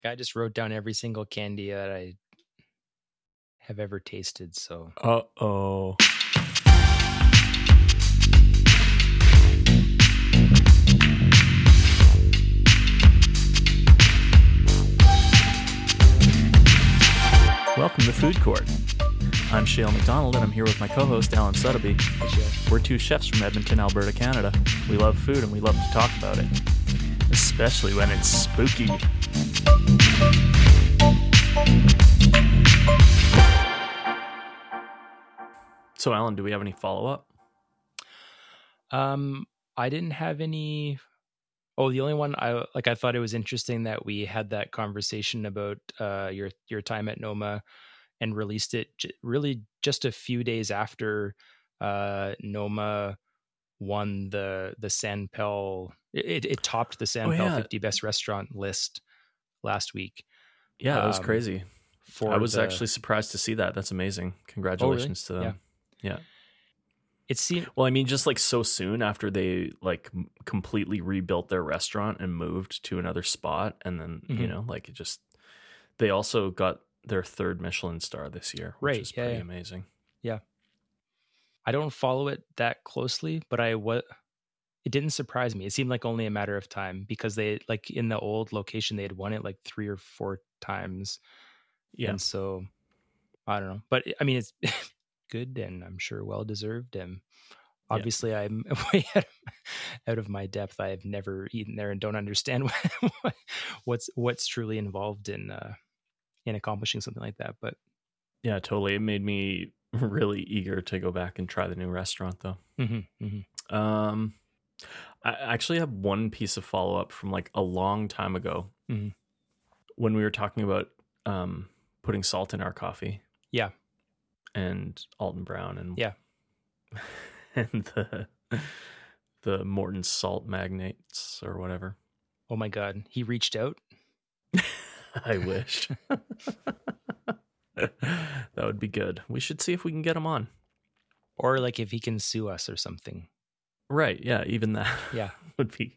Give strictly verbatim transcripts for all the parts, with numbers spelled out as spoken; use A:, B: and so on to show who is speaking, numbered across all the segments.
A: I just wrote down every single candy that I have ever tasted. So,
B: uh-oh. Welcome to Food Court. I'm Shale McDonald, and I'm here with my co-host, Alan Sutterby. We're two chefs from Edmonton, Alberta, Canada. We love food, and we love to talk about it, especially when it's spooky. So, Alan, do we have any follow-up?
A: Um, I didn't have any... Oh, the only one I like. I thought it was interesting that we had that conversation about uh, your your time at Noma, and released it j- really just a few days after uh, Noma won the the Sanpel. It, it topped the Sanpel
B: oh, yeah.
A: fifty best restaurant list last week.
B: Yeah, that was
A: um,
B: crazy.
A: For
B: I was
A: the,
B: actually surprised to see that. That's amazing. Congratulations
A: oh, really?
B: to them. Yeah. yeah.
A: It seemed
B: well, I mean, just like so soon after they like m- completely rebuilt their restaurant and moved to another spot, and then mm-hmm. you know, like it just they also got their third Michelin star this year, which
A: right.
B: is
A: yeah,
B: pretty
A: yeah.
B: amazing.
A: Yeah, I don't follow it that closely, but I what it didn't surprise me. It seemed like only a matter of time because they like in the old location they had won it like three or four times.
B: Yeah,
A: and so I don't know, but I mean it's good and I'm sure well deserved. And obviously, yeah. I'm way out of my depth. I have never eaten there and don't understand what, what's what's truly involved in uh, in accomplishing something like that. But
B: yeah, totally. It made me really eager to go back and try the new restaurant, though.
A: Mm-hmm, mm-hmm.
B: Um, I actually have one piece of follow up from like a long time ago
A: mm-hmm.
B: when we were talking about um, putting salt in our coffee.
A: Yeah,
B: and Alton Brown and
A: yeah.
B: and the the Morton Salt Magnates or whatever.
A: Oh my God, he reached out.
B: I wish. That would be good. We should see if we can get him on,
A: or like if he can sue us or something.
B: Right? Yeah, even that.
A: Yeah,
B: would be.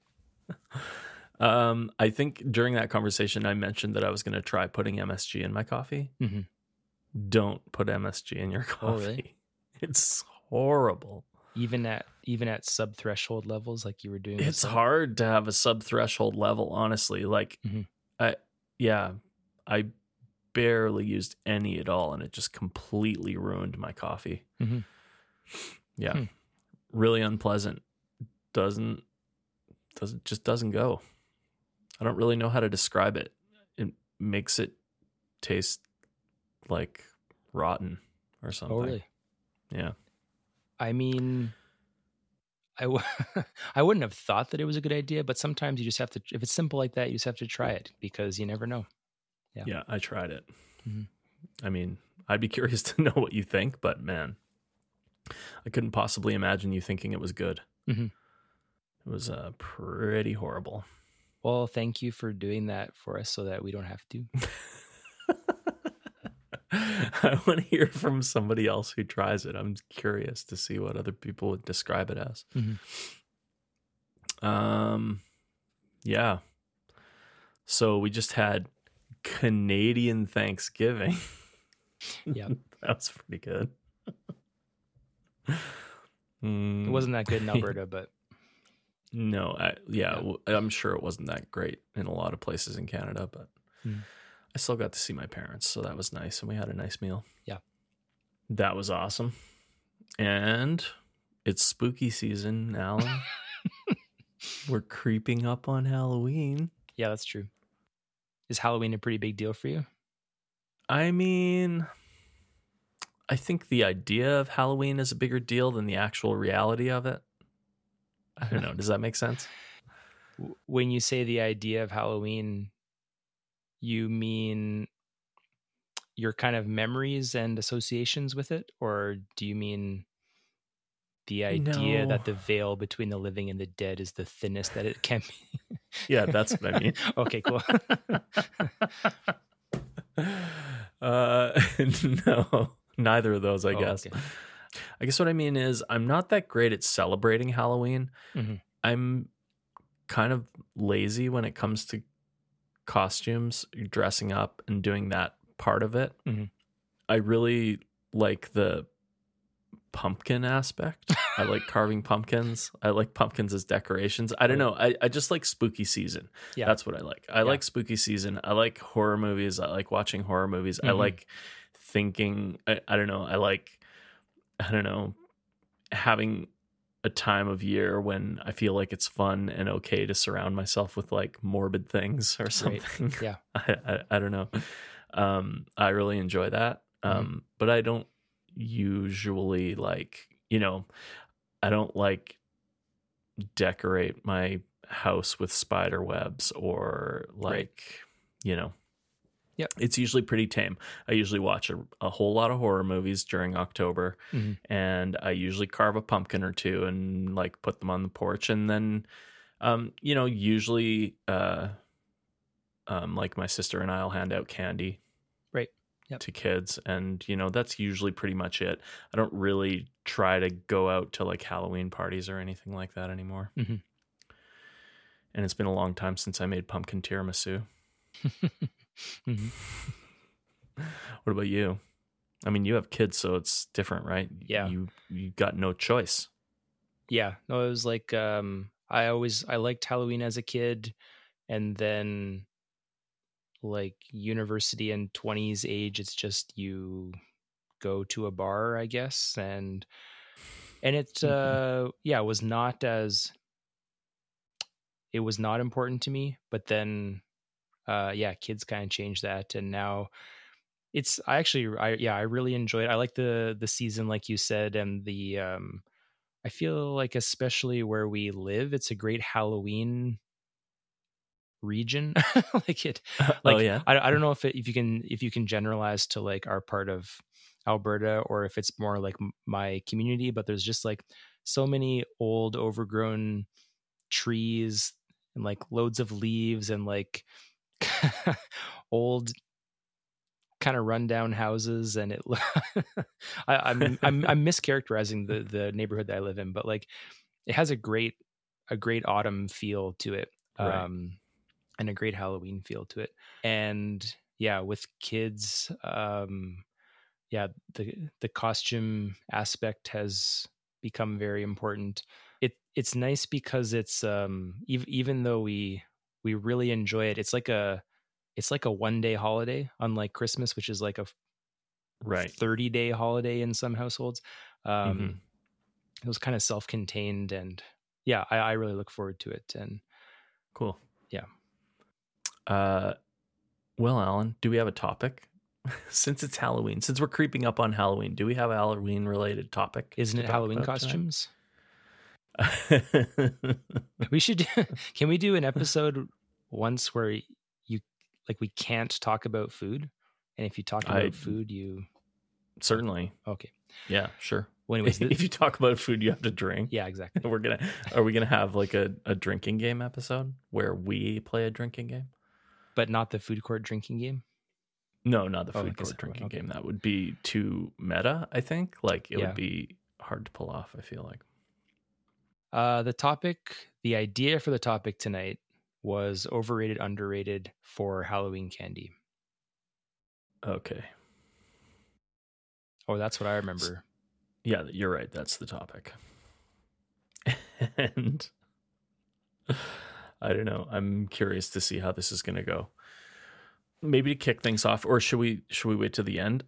B: Um, I think during that conversation, I mentioned that I was going to try putting M S G in my coffee.
A: Mm-hmm.
B: Don't put M S G in your coffee.
A: Oh, really?
B: It's horrible.
A: Even at even at sub threshold levels, like you were doing.
B: It's hard to have a sub threshold level, honestly. Like,
A: mm-hmm.
B: I yeah, I barely used any at all, and it just completely ruined my coffee.
A: Mm-hmm.
B: Yeah,
A: hmm.
B: really unpleasant. Doesn't doesn't just doesn't go. I don't really know how to describe it. It makes it taste like rotten or something.
A: Oh, really?
B: Yeah.
A: I mean, I, w- I wouldn't have thought that it was a good idea, but sometimes you just have to, if it's simple like that, you just have to try it because you never know. Yeah.
B: Yeah, I tried it.
A: Mm-hmm.
B: I mean, I'd be curious to know what you think, but man, I couldn't possibly imagine you thinking it was good.
A: Mm-hmm.
B: It was uh, pretty horrible.
A: Well, thank you for doing that for us so that we don't have to.
B: I want to hear from somebody else who tries it. I'm curious to see what other people would describe it as.
A: Mm-hmm.
B: Um, yeah. So we just had Canadian Thanksgiving.
A: Yeah.
B: That was pretty good.
A: mm. It wasn't that good in Alberta, but.
B: No, I, yeah, yeah, I'm sure it wasn't that great in a lot of places in Canada, but. Mm. I still got to see my parents, so that was nice, and we had a nice meal.
A: Yeah.
B: That was awesome. And it's spooky season, Alan. We're creeping up on Halloween.
A: Yeah, that's true. Is Halloween a pretty big deal for you?
B: I mean, I think the idea of Halloween is a bigger deal than the actual reality of it. I don't know. Does that make sense?
A: When you say the idea of Halloween, you mean your kind of memories and associations with it? Or do you mean the idea
B: no.
A: that the veil between the living and the dead is the thinnest that it can be?
B: Yeah, that's what I mean.
A: Okay, cool.
B: uh, no, neither of those, I
A: oh,
B: guess.
A: Okay.
B: I guess what I mean is I'm not that great at celebrating Halloween.
A: Mm-hmm.
B: I'm kind of lazy when it comes to costumes, dressing up and doing that part of it.
A: Mhm.
B: I really like the pumpkin aspect. I like carving pumpkins. I like pumpkins as decorations. I don't
A: Right.
B: know. I, I just like spooky season.
A: Yeah.
B: That's what I like. I
A: Yeah.
B: like spooky season. I like horror movies. I like watching horror movies. I
A: Mhm.
B: like thinking. I, I don't know. I like, I don't know, having a time of year when I feel like it's fun and okay to surround myself with like morbid things or something.
A: Yeah.
B: I, I, I don't know. Um, I really enjoy that. Um,
A: Mhm.
B: but I don't usually like, you know, I don't like decorate my house with spider webs or like,
A: Right.
B: you know,
A: Yep.
B: it's usually pretty tame. I usually watch a, a whole lot of horror movies during October,
A: Mhm.
B: and I usually carve a pumpkin or two and like put them on the porch. And then, um, you know, usually, uh, um, like my sister and I'll hand out candy
A: Right. Yep.
B: to kids, and you know that's usually pretty much it. I don't really try to go out to like Halloween parties or anything like that anymore.
A: Mhm.
B: And it's been a long time since I made pumpkin tiramisu.
A: Mhm.
B: What about you? I mean, you have kids, so it's different, right?
A: Yeah.
B: You you got no choice.
A: Yeah. No, it was like um I always I liked Halloween as a kid, and then like university and twenties age, it's just you go to a bar, I guess, and and it uh yeah, was not as it was not important to me, but then uh yeah, kids kind of changed that, and now it's I actually I yeah, I really enjoyed it. I like the the season like you said, and the um I feel like especially where we live, it's a great Halloween region. like it
B: Oh
A: like
B: yeah.
A: I, I don't know if it, if you can if you can generalize to like our part of Alberta, or if it's more like m- my community, but there's just like so many old overgrown trees and like loads of leaves and like old kind of rundown houses, and it I, I'm I'm I'm mischaracterizing the the neighborhood that I live in, but like it has a great a great autumn feel to it.
B: Right.
A: Um and a great Halloween feel to it. And yeah, with kids, um, yeah, the the costume aspect has become very important. It it's nice because it's um, ev- even though we we really enjoy it, it's like a it's like a one day holiday, unlike Christmas, which is like a
B: Right.
A: thirty day holiday in some households.
B: Mm-hmm.
A: Um, it was kind of self contained, and yeah, I, I really look forward to it. And
B: Cool.
A: yeah,
B: Uh, well, Alan, do we have a topic? Since it's Halloween, since we're creeping up on Halloween, do we have a Halloween related topic
A: isn't
B: to
A: it
B: talk
A: Halloween
B: about
A: costumes?
B: tonight?
A: We should can we do an episode once where you like we can't talk about food, and if you talk about
B: I
A: food you
B: certainly,
A: okay.
B: yeah, sure.
A: Well, anyways, th-
B: If you talk about food, you have to drink.
A: yeah, exactly.
B: We're gonna are we gonna have like a, a drinking game episode where we play a drinking game?
A: But not the food court drinking game.
B: No, not the
A: Oh, I
B: food
A: guess
B: court
A: I would.
B: drinking
A: Okay.
B: game. That would be too meta, I think. Like it
A: Yeah.
B: would be hard to pull off, I feel like.
A: Uh, the topic, the idea for the topic tonight was overrated, underrated for Halloween candy.
B: Okay.
A: Oh, that's what I remember.
B: Yeah, you're right. That's the topic. And I don't know. I'm curious to see how this is going to go. Maybe to kick things off, or should we should we wait to the end?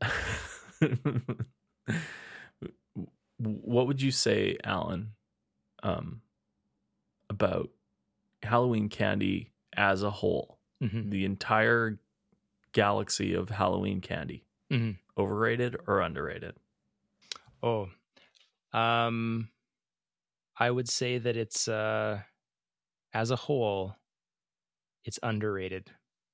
B: What would you say, Alan, um, about Halloween candy as a whole?
A: Mm-hmm.
B: The entire galaxy of Halloween candy.
A: Mm-hmm.
B: Overrated or underrated?
A: Oh, um, I would say that it's uh, as a whole, it's underrated.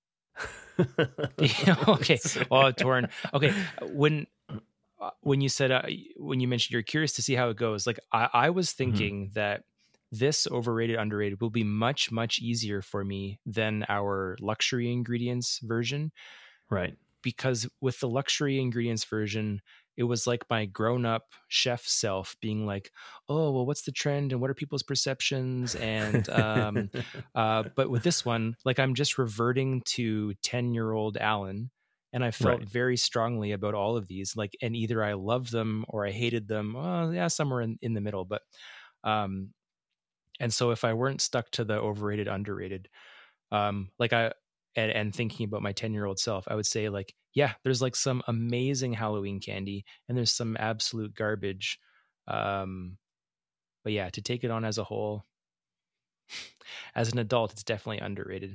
A: Okay. Oh, torn. Okay. When uh, when you said uh, when you mentioned you're curious to see how it goes, like I, I was thinking mm-hmm. that this overrated underrated will be much much easier for me than our luxury ingredients version,
B: right?
A: Because with the luxury ingredients version, it was like my grown-up chef self being like, oh, well, what's the trend and what are people's perceptions? And um uh but with this one, like I'm just reverting to ten year old Alan, and I felt
B: Right.
A: very strongly about all of these, like, and either I loved them or I hated them. Well, yeah, somewhere in, in the middle. But um and so if I weren't stuck to the overrated, underrated, um like I and, and thinking about my ten year old self, I would say, like, yeah, there's like some amazing Halloween candy and there's some absolute garbage. um but yeah, to take it on as a whole, as an adult, it's definitely underrated.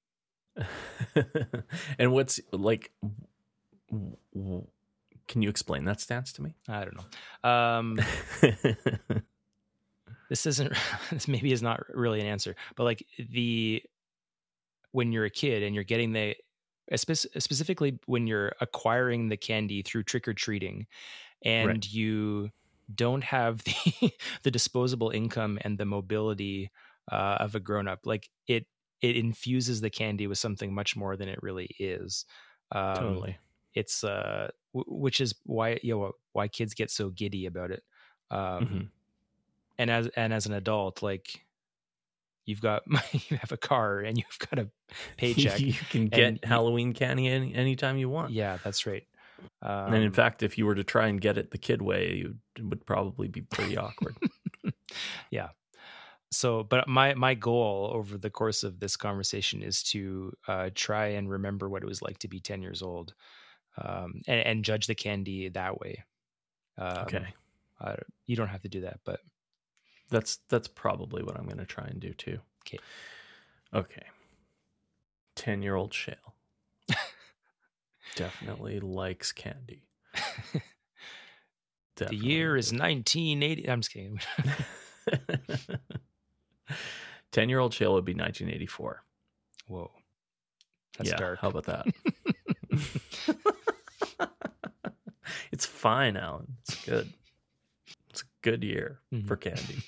B: And what's like, w- w- can you explain that stance to me?
A: I don't know. um this isn't this maybe is not really an answer, but like the when you're a kid and you're getting the espe- specifically when you're acquiring the candy through trick-or-treating,
B: Right.
A: and you don't have the the disposable income and the mobility uh, of a grown-up, like it it infuses the candy with something much more than it really is. um
B: Totally.
A: it's uh w- which is why, you know, why kids get so giddy about it. um
B: Hmm.
A: and as and as an adult, like, you've got you have a car and you've got a paycheck.
B: You can
A: And
B: get
A: you,
B: Halloween candy any anytime you want.
A: yeah, that's right.
B: And in
A: um
B: fact, if you were to try and get it the kid way, you it would probably be pretty awkward.
A: yeah. So, but my my goal over the course of this conversation is to uh try and remember what it was like to be ten years old, um and, and judge the candy that way. um
B: Okay.
A: uh, you don't have to do that, but
B: That's that's probably what I'm going to try and do too.
A: okay.
B: Okay. ten-year-old Shale definitely likes candy.
A: The
B: Definitely.
A: year is nineteen eighty. I'm just kidding.
B: ten-year-old Shale would be nineteen eighty-four.
A: Whoa, that's
B: yeah,
A: dark.
B: how about that? It's fine, Alan. It's good. It's a good year
A: Mhm.
B: for candy.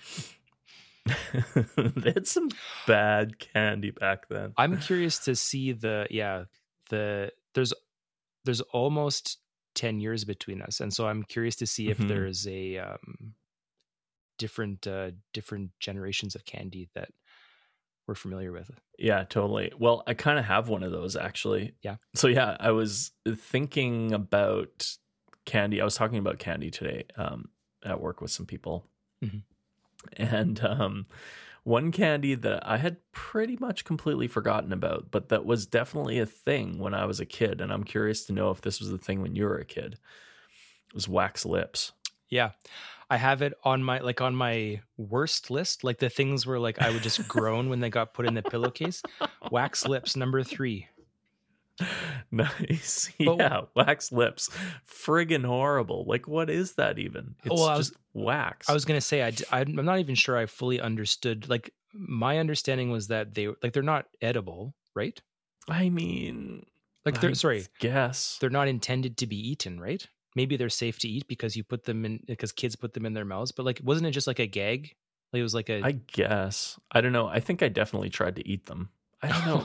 B: They had some bad candy back then.
A: I'm curious to see the yeah the there's there's almost ten years between us, and so I'm curious to see if
B: Mhm.
A: there's a um different uh different generations of candy that we're familiar with.
B: Yeah, totally. Well, I kind of have one of those actually.
A: Yeah.
B: So yeah, I was thinking about candy. I was talking about candy today um, at work with some people.
A: Mhm.
B: And um, one candy that I had pretty much completely forgotten about, but that was definitely a thing when I was a kid. And I'm curious to know if this was the thing when you were a kid. It was wax lips.
A: Yeah. I have it on my like on my worst list, like the things where like I would just groan when they got put in the pillowcase. Wax lips, number three.
B: Nice.
A: But-
B: yeah, wax lips. Friggin' horrible. Like, what is that even? It's
A: Well, I was-
B: just wax.
A: I was gonna say I d- I'm not even sure I fully understood. Like, my understanding was that they like they're not edible, right?
B: I mean,
A: Like they're
B: I
A: sorry,
B: guess.
A: they're not intended to be eaten, right? Maybe they're safe to eat because you put them in because kids put them in their mouths. But like, wasn't it just like a gag? Like it was like a
B: I guess. I don't know. I think I definitely tried to eat them. I don't know.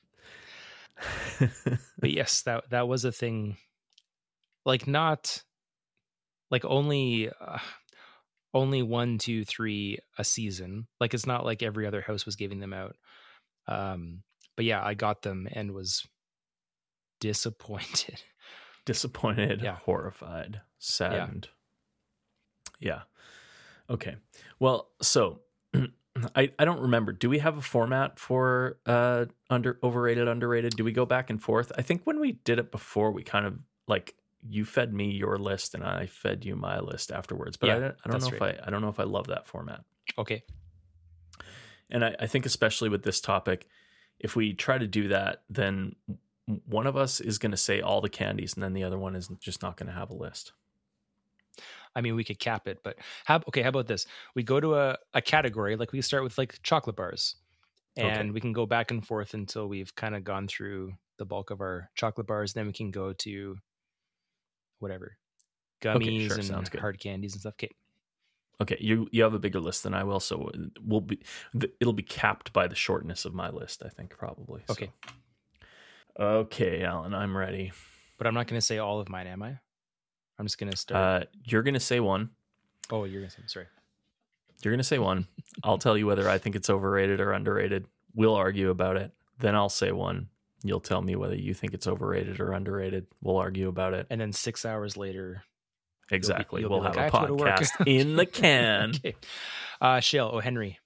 A: But yes, that that was a thing. Like not like only uh, only one, two, three a season. Like it's not like every other house was giving them out. Um, but yeah, I got them and was disappointed.
B: Disappointed,
A: Yeah.
B: horrified, saddened. Yeah. yeah. Okay. Well, so I, I don't remember. Do we have a format for uh under overrated, underrated? Do we go back and forth? I think when we did it before, we kind of like you fed me your list and I fed you my list afterwards. But
A: Yeah,
B: I, don't- I don't
A: that's
B: know
A: right.
B: if I I don't know if I love that format.
A: Okay.
B: And I, I think especially with this topic, if we try to do that, then one of us is going to say all the candies, and then the other one is just not going to have a list.
A: I mean, we could cap it, but how, okay, how about this? We go to a, a category, like we start with like chocolate bars, and
B: Okay.
A: we can go back and forth until we've kind of gone through the bulk of our chocolate bars. Then we can go to whatever, gummies
B: Okay, sure,
A: and
B: sounds good.
A: hard candies and stuff. Okay.
B: Okay, you you have a bigger list than I will, so we'll be it'll be capped by the shortness of my list, I think, probably. so.
A: Okay.
B: Okay, Alan, I'm ready.
A: But I'm not going to say all of mine, am I? I'm just gonna start.
B: Uh, you're gonna say one.
A: Oh, you're gonna say. Sorry.
B: You're gonna say one. I'll tell you whether I think it's overrated or underrated. We'll argue about it. Then I'll say one. You'll tell me whether you think it's overrated or underrated. We'll argue about it.
A: And then six hours later,
B: exactly,
A: you'll be, you'll
B: we'll
A: be
B: have
A: like,
B: a podcast in the can.
A: Okay. Uh, Shale, O. Henry.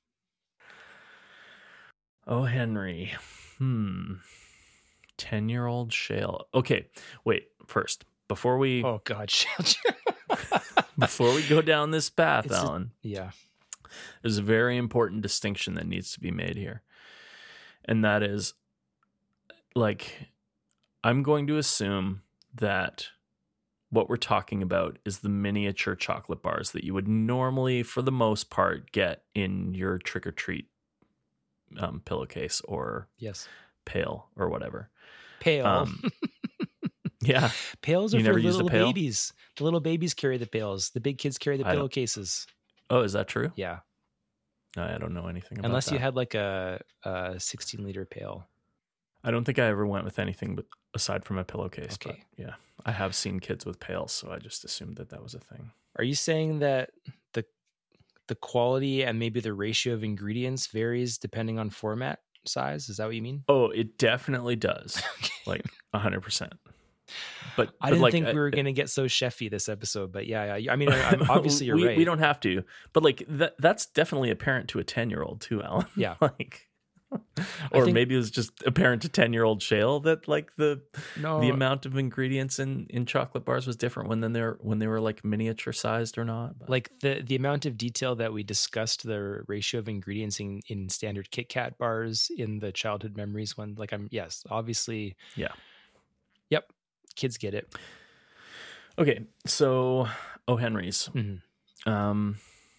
B: O. Henry. Hmm. ten-year-old Shale. Okay, wait. First, before we
A: Oh God, Shale.
B: before we go down this path,
A: It's a-
B: Alan,
A: yeah.
B: there's a very important distinction that needs to be made here, and that is, like, I'm going to assume that what we're talking about is the miniature chocolate bars that you would normally, for the most part, get in your trick-or-treat um, pillowcase or
A: Yes.
B: pail or whatever.
A: Pail.
B: Um, yeah.
A: Pails are
B: you
A: for
B: never used a
A: little
B: pail?
A: babies. The little babies carry the pails. The big kids carry the
B: I don't-
A: pillowcases.
B: Oh, is that true?
A: Yeah.
B: I don't know anything about
A: Unless
B: that.
A: you had like a, a sixteen liter pail.
B: I don't think I ever went with anything but aside from a pillowcase.
A: Okay.
B: But yeah, I have seen kids with pails, so I just assumed that that was a thing.
A: Are you saying that the the quality and maybe the ratio of ingredients varies depending on format size? Is that what you mean?
B: Oh, it definitely does. Like one hundred percent. But
A: I
B: but
A: didn't
B: like,
A: think we
B: I-
A: were going to get so chefy this episode, but yeah, yeah. I mean, I, I'm, obviously you're
B: we,
A: right.
B: we don't have to, but like that that's definitely apparent to a ten-year-old too, Alan.
A: Yeah.
B: Like, or
A: think-
B: maybe it was just apparent to ten-year-old Shale that like the
A: No,
B: the amount of ingredients in, in chocolate bars was different when then they're when they were like miniature sized or not. But,
A: like the the amount of detail that we discussed the ratio of ingredients in, in standard Kit Kat bars in the childhood memories one. Like I'm yes, obviously.
B: yeah.
A: Yep. Kids get it.
B: Okay, so O. Henry's.
A: Mhm.
B: Um,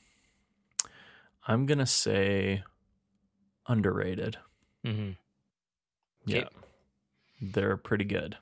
B: I'm gonna say underrated.
A: Mm-hmm.
B: Yeah,
A: Okay.
B: they're pretty good.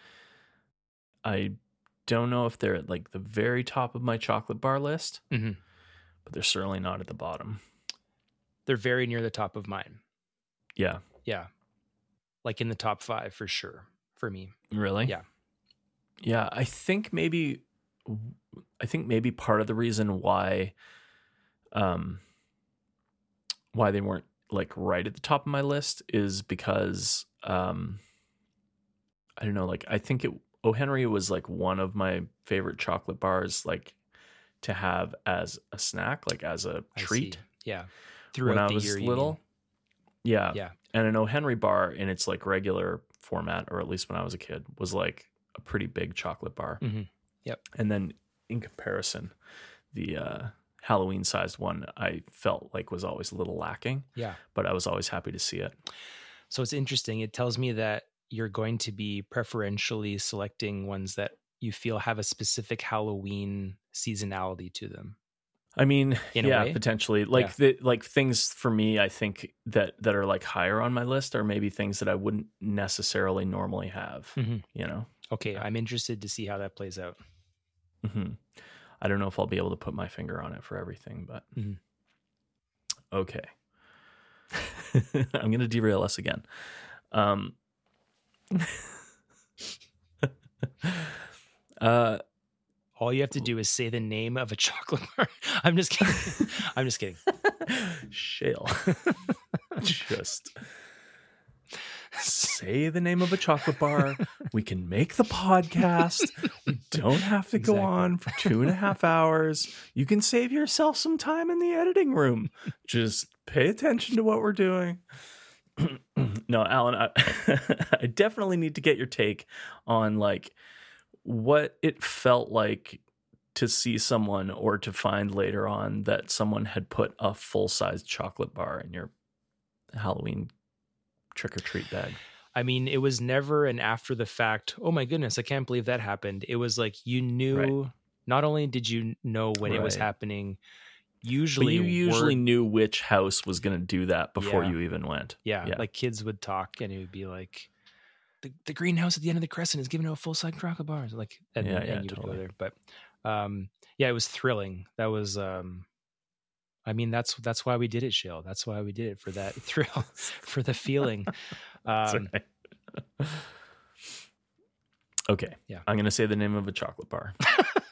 B: I don't know if they're at like the very top of my chocolate bar list,
A: Mm-hmm.
B: but they're certainly not at the bottom.
A: They're very near the top of mine.
B: Yeah,
A: Yeah. Like in the top five for sure for me.
B: really.
A: Yeah.
B: Yeah, I think maybe, I think maybe part of the reason why, um, why they weren't like right at the top of my list is because, um, I don't know, like I think it, O. Henry was like one of my favorite chocolate bars, like to have as a snack, like as a
A: I
B: treat
A: see. Yeah. Throughout
B: when I
A: the
B: was
A: year, you
B: little.
A: mean.
B: Yeah.
A: Yeah.
B: And an O. Henry bar in its like regular format, or at least when I was a kid, was like a pretty big chocolate bar.
A: Mhm. Yep.
B: And then in comparison, the uh, Halloween sized one I felt like was always a little lacking,
A: Yeah.
B: but I was always happy to see it.
A: So it's interesting. It tells me that you're going to be preferentially selecting ones that you feel have a specific Halloween seasonality to them.
B: I mean,
A: In a
B: yeah,
A: way?
B: potentially. Like
A: Yeah.
B: the like things for me, I think that that are like higher on my list are maybe things that I wouldn't necessarily normally have.
A: Mhm.
B: You know,
A: Okay. I'm interested to see how that plays out.
B: hmm I don't know if I'll be able to put my finger on it for everything, but
A: Mhm.
B: okay. I'm gonna derail us again. Um, uh,
A: All you have to do is say the name of a chocolate bar. I'm just kidding. I'm just kidding.
B: Shale. Just say the name of a chocolate bar. We can make the podcast. We don't have to go
A: Exactly.
B: on for two and a half hours. You can save yourself some time in the editing room. Just pay attention to what we're doing. No, Alan, I, I definitely need to get your take on like what it felt like to see someone or to find later on that someone had put a full-sized chocolate bar in your Halloween trick-or-treat bag.
A: I mean, it was never an after the fact, oh my goodness, I can't believe that happened. It was like you knew,
B: Right.
A: not only did you know when it was
B: Right.
A: happening,
B: But
A: usually
B: you usually
A: word-
B: knew which house was going to do that before
A: Yeah.
B: you even went.
A: yeah,
B: yeah.
A: like kids would talk and it would be like, the, the greenhouse at the end of the crescent is giving out full size chocolate bars. Like, and,
B: Yeah,
A: and
B: yeah,
A: you would
B: totally.
A: go there. But um, yeah, it was thrilling. That was, um, I mean, that's that's why we did it, Shale. That's why we did it, for that thrill, for the feeling.
B: That's
A: Um,
B: right. Okay.
A: Yeah.
B: I'm going to say the name of a chocolate bar.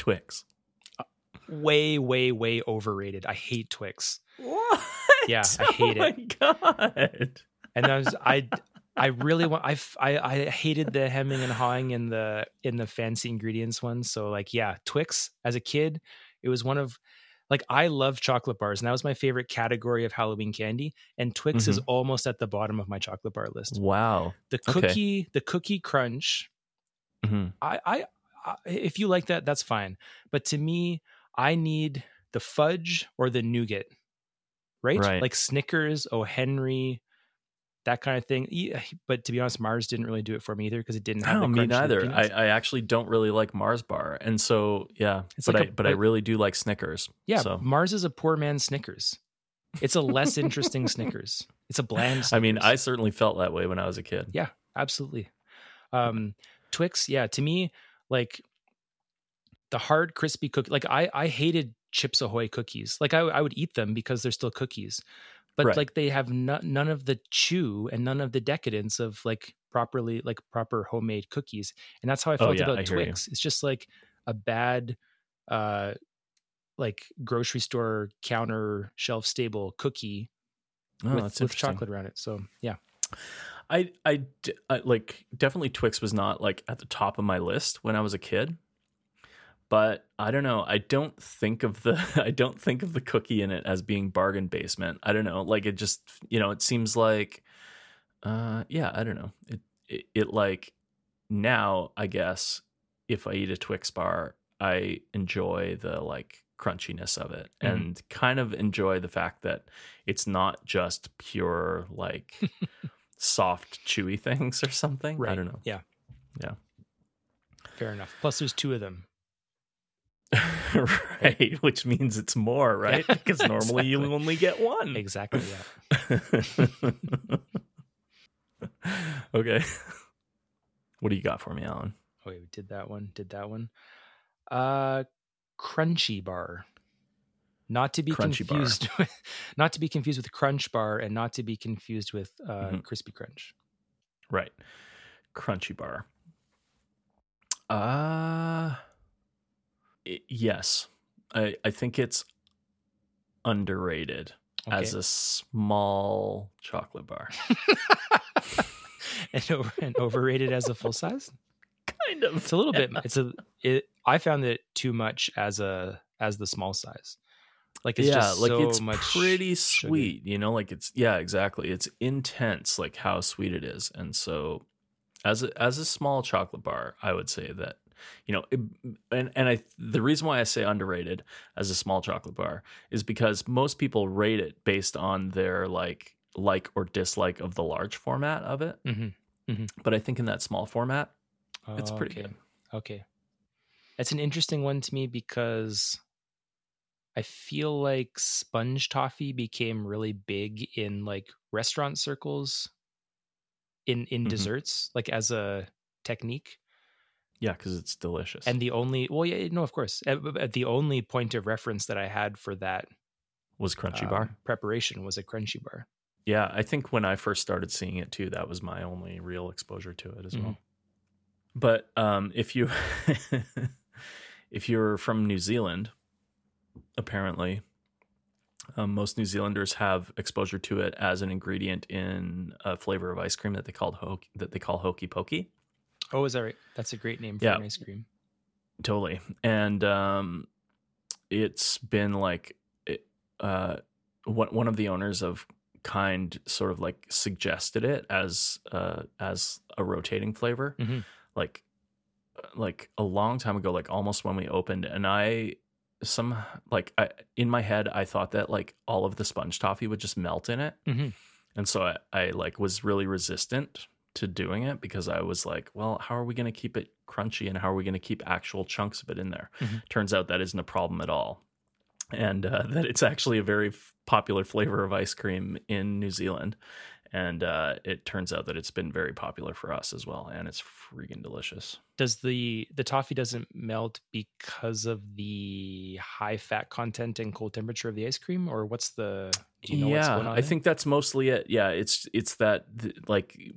B: Twix.
A: Way, way, way overrated. I hate Twix.
B: What?
A: Yeah, I hate
B: oh
A: it.
B: Oh my god!
A: And I was, I, I really want. I, I, I hated the hemming and hawing in the in the fancy ingredients ones. So like, yeah, Twix. As a kid, it was one of, like, I love chocolate bars, and that was my favorite category of Halloween candy. And Twix mm-hmm. is almost at the bottom of my chocolate bar list.
B: Wow.
A: The cookie, okay. the cookie crunch.
B: Mm-hmm.
A: I, I, I, if you like that, that's fine. But to me, I need the fudge or the nougat, right?
B: Right.
A: Like Snickers, O. Henry, that kind of thing. But to be honest, Mars didn't really do it for me either because it didn't have
B: no,
A: the
B: me
A: crunch.
B: neither. I, I actually don't really like Mars bar, and so yeah, it's but like I a, but I really do like Snickers.
A: Yeah,
B: so.
A: Mars is a poor man's Snickers. It's a less interesting Snickers. It's a bland Snickers.
B: I mean, I certainly felt that way when I was a kid.
A: Yeah, absolutely. Um, Twix, yeah, to me, like the hard, crispy cookie. Like I, I hated Chips Ahoy cookies. Like I, I would eat them because they're still cookies. But right. like they have no, none of the chew and none of the decadence of like properly like proper homemade cookies. And that's how I felt
B: oh, yeah,
A: about
B: I
A: Twix. It's just like a bad uh like grocery store counter shelf stable cookie
B: oh,
A: with, with chocolate around it. So yeah.
B: I, I I like definitely Twix was not like at the top of my list when I was a kid. But I don't know. I don't think of the I don't think of the cookie in it as being bargain basement. I don't know. Like it just, you know, it seems like uh yeah, I don't know. It it, it like now, I guess, if I eat a Twix bar, I enjoy the like crunchiness of it mm-hmm. and kind of enjoy the fact that it's not just pure like soft chewy things or something.
A: Right.
B: I don't know.
A: Yeah.
B: Yeah.
A: Fair enough. Plus there's two of them.
B: Right, which means it's more, right? Because normally exactly. you only get one.
A: Exactly, yeah.
B: Okay. What do you got for me, Alan?
A: Oh, wait, we did that one, did that one. Uh, Crunchy Bar. Not to be
B: Crunchy
A: confused
B: bar.
A: with, not to be confused with Crunch Bar, and not to be confused with uh, mm-hmm. Crispy Crunch.
B: Right. Crunchy Bar. Uh... Yes, I, I think it's underrated okay. as a small chocolate bar.
A: and, over, and overrated as a full size?
B: Kind of.
A: It's a little yeah. bit. It's a. It, I found it too much as a as the small size. Like it's
B: yeah,
A: just
B: like
A: so
B: it's
A: much
B: pretty
A: sugar.
B: Sweet. You know, like it's yeah, exactly. It's intense, like how sweet it is, and so as a, as a small chocolate bar, I would say that. You know, it, and and I the reason why I say underrated as a small chocolate bar is because most people rate it based on their like like or dislike of the large format of it.
A: Mm-hmm. Mm-hmm.
B: But I think in that small format,
A: oh,
B: it's pretty
A: okay.
B: good.
A: Okay, it's an interesting one to me because I feel like sponge toffee became really big in like restaurant circles, in in mm-hmm. desserts, like as a technique.
B: Yeah, because it's delicious.
A: And the only, well, yeah, no, of course. The only point of reference that I had for that
B: was Crunchy
A: um,
B: Bar
A: preparation was a Crunchy Bar.
B: Yeah, I think when I first started seeing it too, that was my only real exposure to it as mm-hmm. well. But um, if you if you're from New Zealand, apparently um, most New Zealanders have exposure to it as an ingredient in a flavor of ice cream that they called ho- that they call Hokey Pokey.
A: Oh, is that right? That's a great name for
B: yeah,
A: an ice cream.
B: Totally. And um, it's been like it, uh, one one of the owners of Kind sort of like suggested it as uh, as a rotating flavor,
A: mm-hmm.
B: like like a long time ago, like almost when we opened. And I some like I, in my head, I thought that like all of the sponge toffee would just melt in it,
A: mm-hmm.
B: and so I, I like was really resistant to doing it because I was like, well, how are we going to keep it crunchy and how are we going to keep actual chunks of it in there?
A: Mm-hmm.
B: Turns out that isn't a problem at all. And uh, that it's actually a very f- popular flavor of ice cream in New Zealand. And uh, it turns out that it's been very popular for us as well. And it's freaking delicious.
A: Does the, the toffee doesn't melt because of the high fat content and cold temperature of the ice cream? Or what's the, do you know
B: yeah,
A: what's going on
B: I
A: there?
B: think that's mostly it. Yeah, it's, it's that th- like...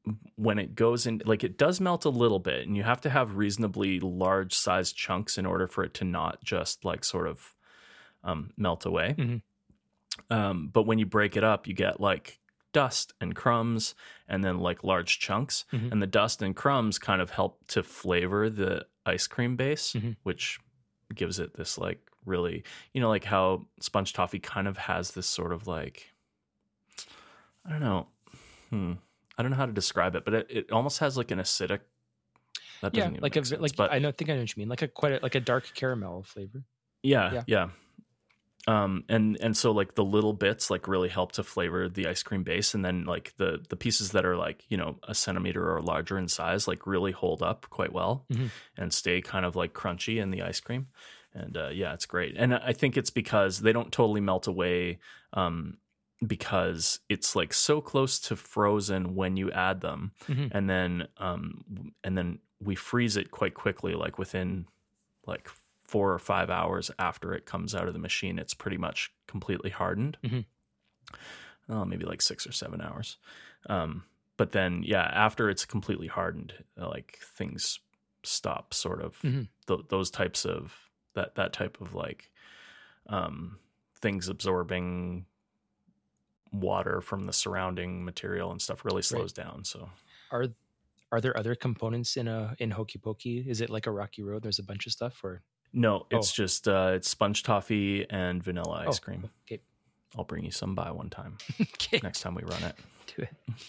B: when it goes in, like it does melt a little bit, and you have to have reasonably large sized chunks in order for it to not just like sort of um, melt away.
A: Mm-hmm.
B: Um, but when you break it up, you get like dust and crumbs and then like large chunks.
A: Mm-hmm.
B: And the dust and crumbs kind of help to flavor the ice cream base,
A: mm-hmm.
B: which gives it this like really, you know, like how sponge toffee kind of has this sort of like, I don't know. Hmm. I don't know how to describe it, but it, it almost has like an acidic. That
A: yeah,
B: doesn't even
A: like
B: make
A: a
B: sense,
A: like
B: but
A: I know think I know what you mean, like a quite a, like a dark caramel flavor.
B: yeah,
A: Yeah.
B: yeah. Um, and and so like the little bits like really help to flavor the ice cream base, and then like the the pieces that are like, you know, a centimeter or larger in size like really hold up quite well
A: Mm-hmm.
B: and stay kind of like crunchy in the ice cream. And uh, yeah, it's great. And I think it's because they don't totally melt away. Um, because it's like so close to frozen when you add them,
A: Mm-hmm.
B: and then um and then we freeze it quite quickly, like within like four or five hours after it comes out of the machine. It's pretty much completely hardened.
A: Mm-hmm.
B: Oh, maybe like six or seven hours. Um, but then yeah, after it's completely hardened, like things stop sort of
A: Mm-hmm.
B: th- those types of that that type of like um things absorbing water from the surrounding material and stuff really slows
A: Right.
B: down. So
A: Are are there other components in a in Hokey Pokey? Is it like a Rocky Road? There's a bunch of stuff, or
B: no, it's
A: Oh.
B: just uh it's sponge toffee and vanilla ice
A: oh,
B: cream.
A: Okay,
B: I'll bring you some by one time
A: okay,
B: next time we run it.
A: do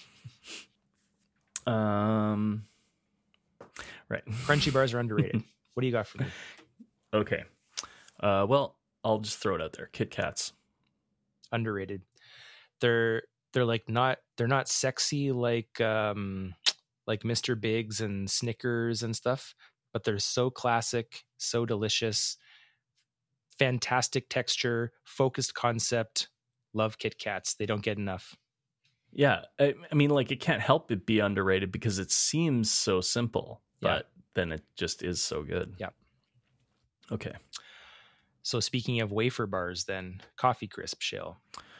A: it.
B: Um right.
A: Crunchy bars are underrated. What do you got for me?
B: Okay. Uh well, I'll just throw it out there. Kit Kats.
A: Underrated. They're they're like not they're not sexy like um like Mister Biggs and Snickers and stuff, but they're so classic, so delicious, fantastic texture, focused concept. Love Kit Kats. They don't get enough.
B: Yeah, I, I mean, like it can't help but be underrated because it seems so simple,
A: Yeah.
B: but then it just is so good.
A: Yeah.
B: Okay.
A: So speaking of wafer bars, then Coffee Crisp Shale.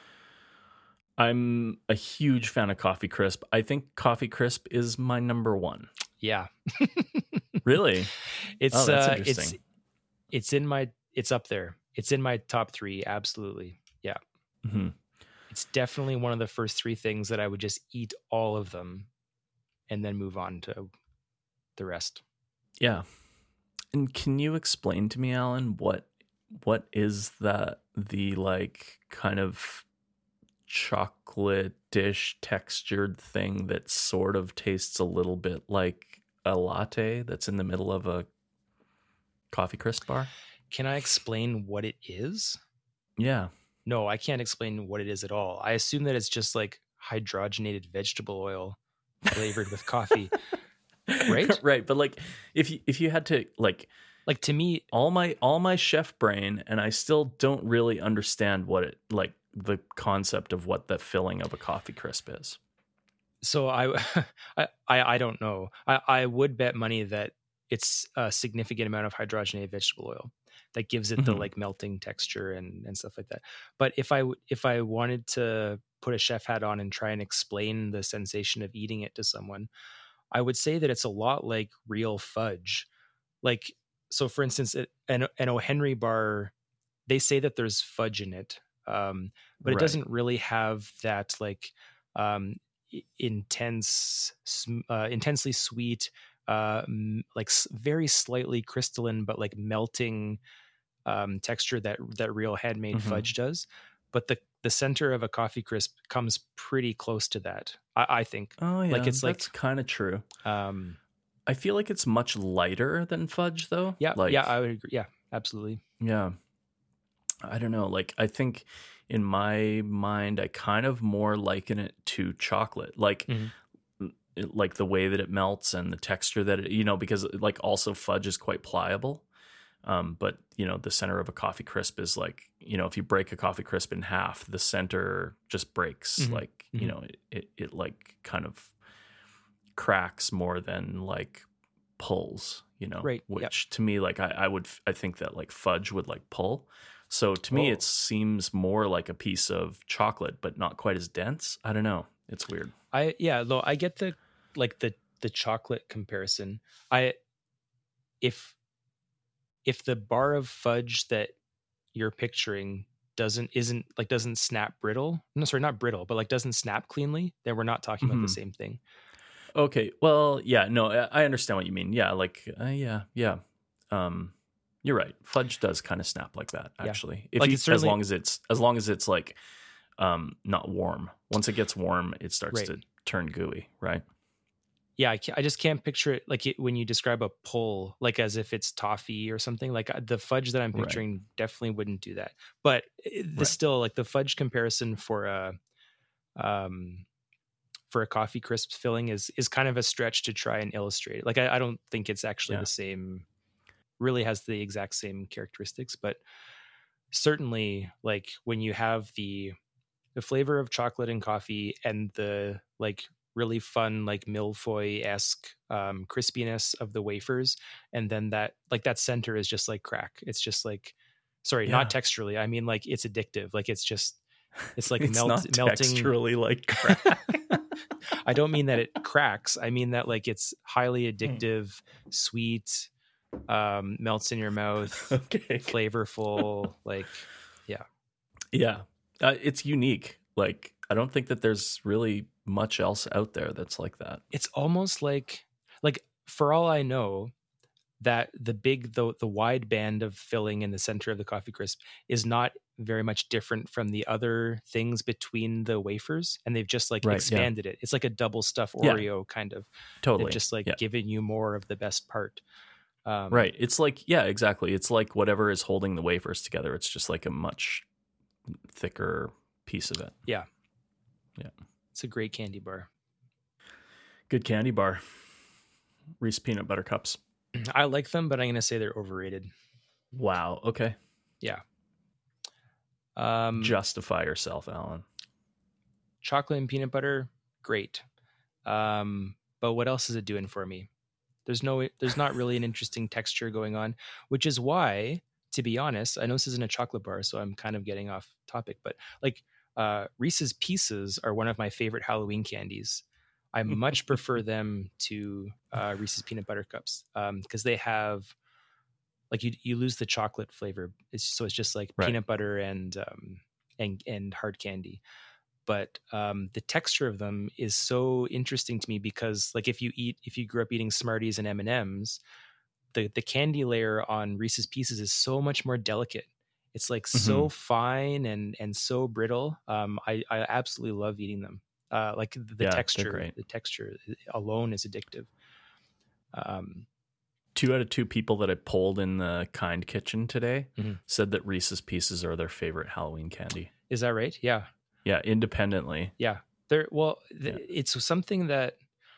B: I'm a huge fan of Coffee Crisp. I think Coffee Crisp is my number one.
A: Yeah.
B: Really?
A: It's
B: Oh, that's
A: uh it's
B: interesting.
A: it's in my it's up there. It's in my top three, absolutely. Yeah.
B: hmm
A: It's definitely one of the first three things that I would just eat all of them and then move on to the rest.
B: Yeah. And can you explain to me, Alan, what what is that the like kind of chocolate-ish textured thing that sort of tastes a little bit like a latte that's in the middle of a Coffee Crisp bar?
A: Can I explain what it is?
B: Yeah.
A: No, I can't explain what it is at all. I assume that it's just like hydrogenated vegetable oil flavored with coffee. Right?
B: Right. But like if you if you had to like
A: Like to me,
B: all my all my chef brain, and I still don't really understand what it like the concept of what the filling of a Coffee Crisp is.
A: so I I I I don't know. I, I would bet money that it's a significant amount of hydrogenated vegetable oil that gives it the
B: Mhm.
A: like melting texture and and stuff like that. But if I w- if I wanted to put a chef hat on and try and explain the sensation of eating it to someone, I would say that it's a lot like real fudge. Like, so for instance, it- an an O. Henry bar, they say that there's fudge in it, um, but it
B: Right.
A: doesn't really have that like um, i- intense, sm- uh, intensely sweet, uh, m- like s- very slightly crystalline, but like melting um, texture that that real handmade
B: Mhm.
A: fudge does. But the the center of a Coffee Crisp comes pretty close to that. I, I think.
B: Oh yeah,
A: Like it's like
B: that's kind of true.
A: um,
B: I feel like it's much lighter than fudge, though.
A: yeah,
B: Like,
A: yeah, I would agree. Yeah, absolutely.
B: yeah, I don't know. Like, I think in my mind, I kind of more liken it to chocolate. Like,
A: Mhm.
B: it- like the way that it melts and the texture that it, you know, because like also fudge is quite pliable. Um, but you know, the center of a Coffee Crisp is like, you know, if you break a Coffee Crisp in half, the center just breaks.
A: Mhm.
B: Like, you
A: Mhm.
B: know, it, it, it like kind of cracks more than like pulls, you know,
A: Right, yep.
B: which to me, like I, I would, I think that like fudge would like pull. So to me,
A: Oh.
B: it seems more like a piece of chocolate, but not quite as dense. I don't know. It's weird.
A: I yeah, though I get the like the the chocolate comparison, I if if the bar of fudge that you're picturing doesn't isn't like doesn't snap brittle, no, sorry, not brittle, but like doesn't snap cleanly, then we're not talking about the
B: Mhm.
A: same thing.
B: Okay. Well, yeah, no, I I understand what you mean. Yeah, like, uh, yeah, yeah. Um, you're right. Fudge does kind of snap like that,
A: Yeah.
B: actually. If
A: Like
B: you,
A: it's
B: as
A: certainly
B: long as it's, as long as it's like, um, not warm. Once it gets warm, it starts
A: right.
B: to turn gooey, right?
A: Yeah, I, ca- I just can't picture it like it, when you describe a pull, like as if it's toffee or something. Like uh, the fudge that I'm
B: Right.
A: picturing definitely wouldn't do that. But uh, the
B: Right.
A: still like the fudge comparison for a um for a coffee crisp filling is is kind of a stretch to try and illustrate it. Like I, I don't think it's actually
B: Yeah.
A: the same, really has the exact same characteristics, but certainly like when you have the the flavor of chocolate and coffee and the like really fun like milfoy-esque um crispiness of the wafers, and then that like that center is just like crack. It's just like, sorry,
B: Yeah.
A: not texturally, I mean like it's addictive. Like it's just it's like
B: It's
A: melt
B: not
A: melting.
B: texturally like crack.
A: I don't mean that it cracks, I mean that like it's highly addictive, sweet, um melts in your mouth,
B: Okay.
A: flavorful, like yeah.
B: Yeah. Uh, it's unique. Like, I don't think that there's really much else out there that's like that.
A: It's almost like like for all I know, that the big the the wide band of filling in the center of the coffee crisp is not very much different from the other things between the wafers, and they've just like
B: Right, yeah.
A: expanded it. It's like a double stuff
B: Yeah.
A: Oreo kind of.
B: Totally.
A: They've just like
B: Yeah.
A: given you more of the best part. Um,
B: Right. It's like, yeah, exactly. It's like whatever is holding the wafers together. It's just like a much thicker piece of it.
A: Yeah.
B: Yeah.
A: It's a great candy bar.
B: Good candy bar. Reese peanut butter cups.
A: I like them, but I'm going to say they're overrated.
B: Wow. Okay.
A: Yeah. Um,
B: Justify yourself, Alan.
A: Chocolate and peanut butter, great. Um, but what else is it doing for me? There's no, there's not really an interesting texture going on, which is why, to be honest, I know this isn't a chocolate bar, so I'm kind of getting off topic, but like uh, Reese's Pieces are one of my favorite Halloween candies. I much prefer them to uh, Reese's peanut butter cups because um, they have like you you lose the chocolate flavor. It's, so it's just like
B: Right.
A: peanut butter and um, and and hard candy. But um, the texture of them is so interesting to me because like if you eat if you grew up eating Smarties and M and M's, the the candy layer on Reese's Pieces is so much more delicate. It's like so
B: Mhm.
A: fine and and so brittle. Um, I I absolutely love eating them. Uh, like the, the
B: Yeah, they're
A: texture,
B: great.
A: the texture alone is addictive. Um,
B: Two out of two people that I polled in the Kind Kitchen today
A: Mhm.
B: said that Reese's Pieces are their favorite Halloween candy.
A: is that right? Yeah,
B: Yeah, independently.
A: yeah. There. Well, th-
B: Yeah.
A: it's something that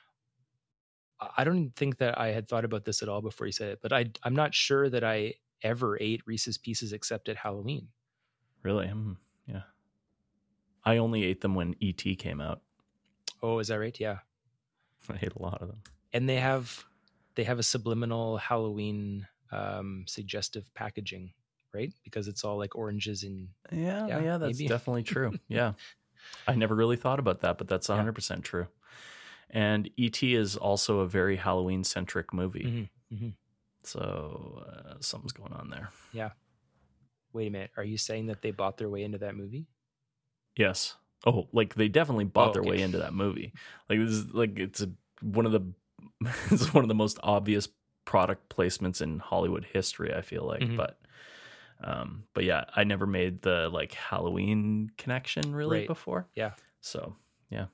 A: I don't think that I had thought about this at all before you said it, but I I'm not sure that I ever ate Reese's Pieces except at Halloween.
B: Really? Mm, yeah. I only ate them when E T came out.
A: Oh, is that right? Yeah.
B: I ate a lot of them.
A: And they have they have a subliminal Halloween um, suggestive packaging, right? Because it's all like oranges and
B: Yeah,
A: Yeah,
B: yeah, that's
A: maybe.
B: definitely true. Yeah. I never really thought about that, but that's
A: Yeah.
B: one hundred percent true. And E T is also a very Halloween centric movie.
A: Mhm, mhm.
B: So uh, something's going on there.
A: Wait a minute. Are you saying that they bought their way into that movie?
B: Yes. Oh, like they definitely bought
A: Oh,
B: their
A: okay.
B: way into that movie. Like this is like it's a, one of the it's one of the most obvious product placements in Hollywood history, I feel like.
A: Mhm.
B: But um but yeah, I never made the like Halloween connection really
A: Right.
B: before.
A: Yeah.
B: So, yeah.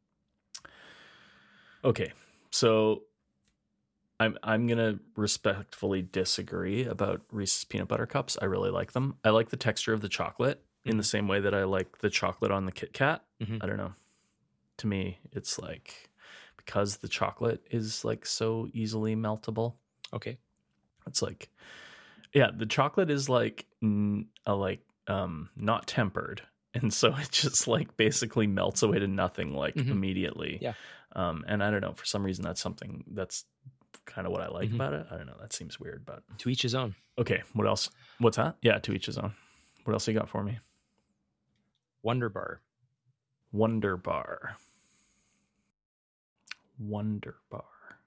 B: Okay. So I'm I'm gonna respectfully disagree about Reese's peanut butter cups. I really like them. I like the texture of the chocolate in the
A: Mhm.
B: same way that I like the chocolate on the Kit Kat.
A: Mhm.
B: I don't know. To me, it's like because the chocolate is like so easily meltable.
A: Okay.
B: It's like, yeah, the chocolate is like n- a, like um not tempered, and so it just like basically melts away to nothing like
A: Mhm.
B: immediately.
A: Yeah.
B: Um, and I don't know, for some reason that's something that's kind of what I like
A: Mhm.
B: about it. I don't know, that seems weird, but
A: To each his own.
B: okay. What else? What's that? Yeah, to each his own. What else you got for me?
A: Wonder Bar.
B: Wonder Bar. Wonder Bar.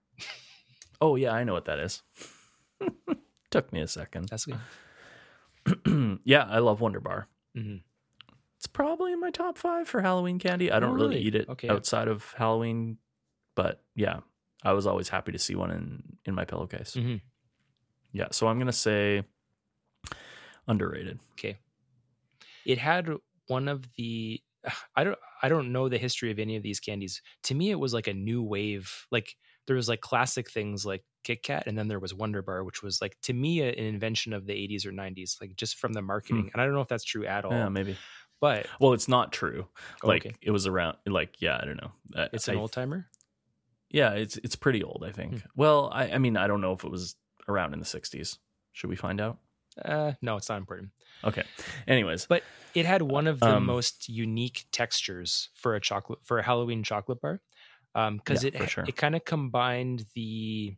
B: Oh yeah, I know what that is. Took me a second.
A: That's good.
B: Yeah, I love Wonder Bar.
A: Mm-hmm.
B: It's probably in my top five for Halloween candy. I don't
A: Oh,
B: really
A: really?
B: eat it
A: Okay.
B: outside of Halloween, but yeah, I was always happy to see one in, in my pillowcase.
A: Mm-hmm.
B: Yeah, so I'm going to say underrated.
A: Okay. It had one of the I don't I don't know the history of any of these candies. To me, it was like a new wave. Like there was like classic things like Kit Kat, and then there was Wonder Bar, which was like to me an invention of the eighties or nineties, like just from the marketing.
B: Hmm.
A: And I don't know if that's true at all.
B: Yeah, maybe.
A: But
B: well, it's not true.
A: Oh,
B: like
A: okay.
B: it was around. Like yeah, I don't know. I,
A: It's an
B: I,
A: old timer.
B: Yeah, it's it's pretty old. I think.
A: Hmm.
B: Well, I, I mean, I don't know if it was around in the sixties. Should we find out?
A: Uh, no, it's not important.
B: Okay. Anyways,
A: but it had one of the
B: um,
A: most unique textures for a chocolate for a Halloween chocolate bar, because um,
B: yeah,
A: it
B: sure.
A: it kind of combined the.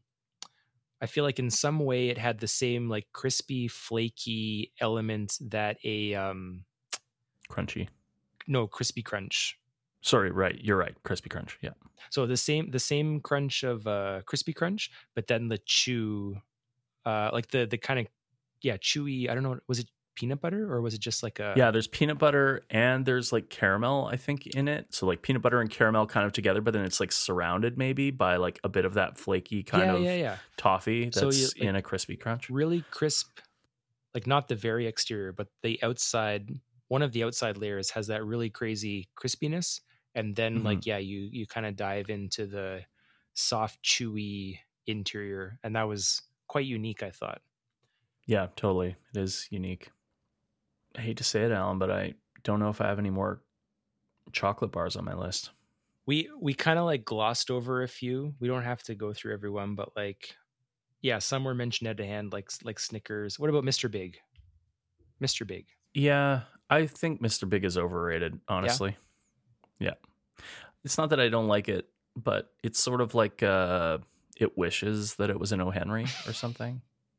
A: I feel like in some way it had the same like crispy, flaky element that a um,
B: crunchy.
A: No, crispy crunch.
B: Sorry, right. You're right. Crispy crunch. Yeah.
A: So the same the same crunch of uh, crispy crunch, but then the chew, uh, like the the kind of yeah chewy. I don't know. Was it peanut butter or was it just like a?
B: Yeah, there's peanut butter and there's like caramel, I think, in it. So like peanut butter and caramel kind of together, but then it's like surrounded maybe by like a bit of that flaky kind
A: yeah,
B: of
A: yeah, yeah.
B: toffee that's
A: so you, like,
B: in a crispy crunch.
A: Really crisp, like not the very exterior, but the outside. One of the outside layers has that really crazy crispiness, and then mm-hmm. like yeah, you you kind of dive into the soft, chewy interior, and that was quite unique, I thought.
B: Yeah, totally, it is unique. I hate to say it, Alan, but I don't know if I have any more chocolate bars on my list.
A: We we kind of like glossed over a few. We don't have to go through everyone, but like, yeah, some were mentioned at a hand, like like Snickers. What about Mister Big? Mister Big.
B: Yeah, I think Mister Big is overrated, honestly. Yeah. yeah. It's not that I don't like it, but it's sort of like uh, it wishes that it was an O. Henry or something.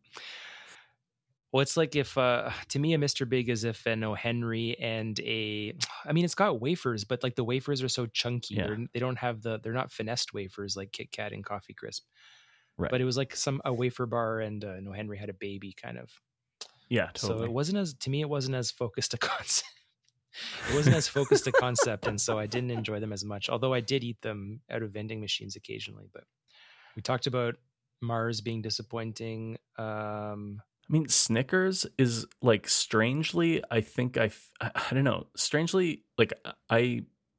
A: Well, it's like if, uh, to me, a Mister Big is if an O. Henry and a, I mean, it's got wafers, but like the wafers are so chunky.
B: Yeah.
A: They're, they don't have the, they're not finessed wafers like Kit Kat and Coffee Crisp.
B: Right.
A: But it was like some, a wafer bar and uh, an O. Henry had a baby kind of.
B: Yeah, totally.
A: So it wasn't as, to me, it wasn't as focused a concept. It wasn't as focused a concept. And so I didn't enjoy them as much, although I did eat them out of vending machines occasionally. But we talked about Mars being disappointing. Um,
B: I mean, Snickers is like strangely, I think I, I, I don't know, strangely, like I,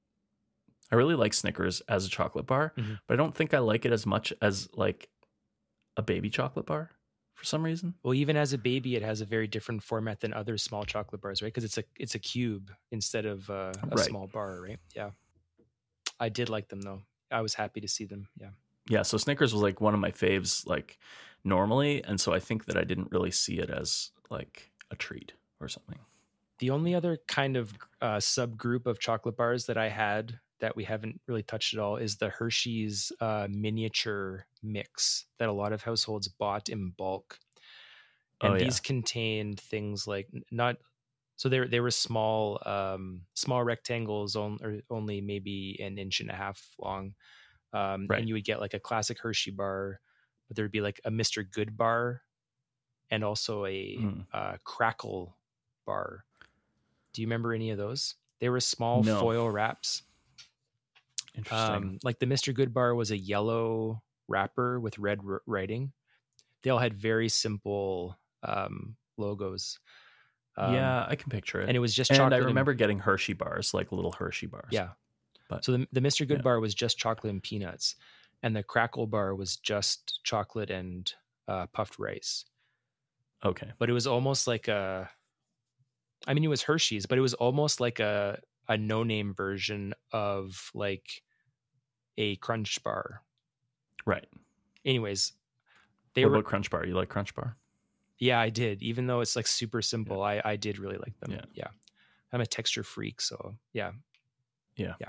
B: I really like Snickers as a chocolate bar,
A: mm-hmm.
B: but I don't think I like it as much as like a baby chocolate bar for some reason.
A: Well, even as a baby, it has a very different format than other small chocolate bars, right? Because it's a, it's a cube instead of uh, a
B: right.
A: small bar, right? Yeah. I did like them though. I was happy to see them. Yeah.
B: Yeah. So Snickers was like one of my faves, like normally. And so I think that I didn't really see it as like a treat or something.
A: The only other kind of uh, subgroup of chocolate bars that I had that we haven't really touched at all is the Hershey's uh, miniature mix that a lot of households bought in bulk. And
B: oh,
A: these
B: yeah.
A: contained things like not, so they they were small, um, small rectangles, on, or only maybe an inch and a half long. Um,
B: right.
A: And you would get like a classic Hershey bar, but there'd be like a Mister Good bar and also a
B: mm.
A: uh, Crackle bar. Do you remember any of those? They were small
B: no.
A: foil wraps.
B: Interesting.
A: Um, like the Mister Good bar was a yellow wrapper with red r- writing. They all had very simple um, logos. Um,
B: yeah, I can picture it.
A: And it was just
B: and
A: chocolate.
B: I remember
A: and,
B: getting Hershey bars, like little Hershey bars.
A: Yeah.
B: But
A: so the, the Mister Good
B: yeah.
A: bar was just chocolate and peanuts. And the Crackle bar was just chocolate and uh, puffed rice.
B: Okay.
A: But it was almost like a, I mean, it was Hershey's, but it was almost like a, a no-name version of like a Crunch bar.
B: Right.
A: Anyways, they
B: what
A: were
B: about Crunch Bar? You like Crunch Bar?
A: Yeah, I did. Even though it's like super simple, yeah. I I did really like them.
B: Yeah.
A: Yeah. I'm a texture freak, so yeah.
B: Yeah.
A: Yeah.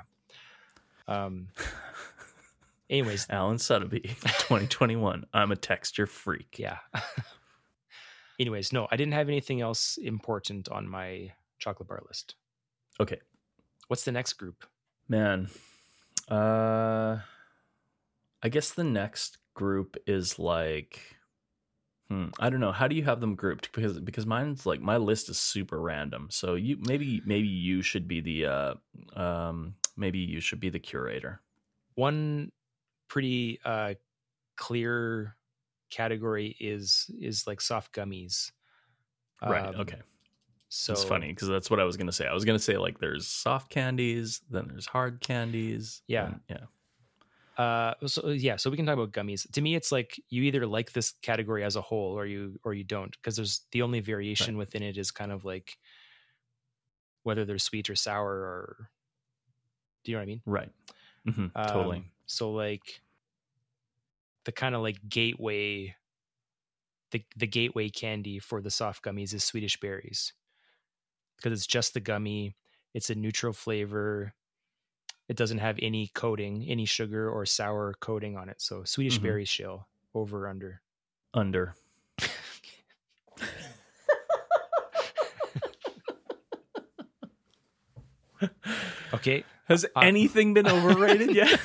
A: Um anyways,
B: Alan Sotheby, twenty twenty-one. I'm a texture freak.
A: Yeah. Anyways, no, I didn't have anything else important on my chocolate bar list.
B: Okay.
A: What's the next group?
B: Man. Uh I guess the next group is like, hmm, I don't know. How do you have them grouped? Because because mine's like my list is super random. So you maybe maybe you should be the uh um maybe you should be the curator.
A: One pretty uh, clear category is is like soft gummies.
B: Right.
A: Um,
B: Okay.
A: So
B: It's funny because that's what I was gonna say. I was gonna say like there's soft candies, then there's hard candies.
A: Yeah.
B: and- yeah.
A: Uh, so yeah, so we can talk about gummies. To me, it's like you either like this category as a whole, or you or you don't, because there's the only variation
B: Right.
A: within it is kind of like whether they're sweet or sour, or do you know what I mean?
B: Right. Mhm, totally.
A: Um, so like the kind of like gateway, the the gateway candy for the soft gummies is Swedish berries, because it's just the gummy. It's a neutral flavor. It doesn't have any coating, any sugar or sour coating on it. So Swedish
B: Mhm.
A: berry shill, over or under.
B: Under.
A: Okay.
B: Has
A: Uh,
B: anything been overrated yet?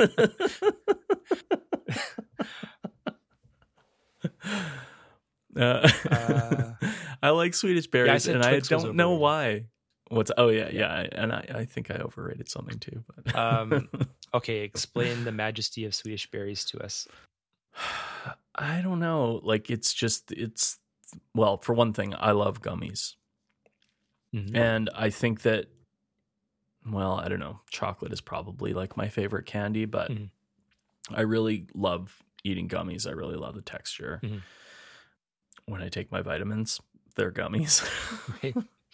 B: uh,
A: Uh,
B: I like Swedish berries,
A: said
B: and I
A: Twix was
B: don't know
A: overrated.
B: why. What's oh yeah,
A: Yeah.
B: yeah, and I, I think I overrated something too. But
A: Um, okay, explain the majesty of Swedish berries to us.
B: I don't know. Like it's just it's well, for one thing, I love gummies.
A: Mhm.
B: And I think that, well, I don't know, chocolate is probably like my favorite candy, but
A: Mhm.
B: I really love eating gummies. I really love the texture.
A: Mhm.
B: When I take my vitamins, they're gummies.
A: Right.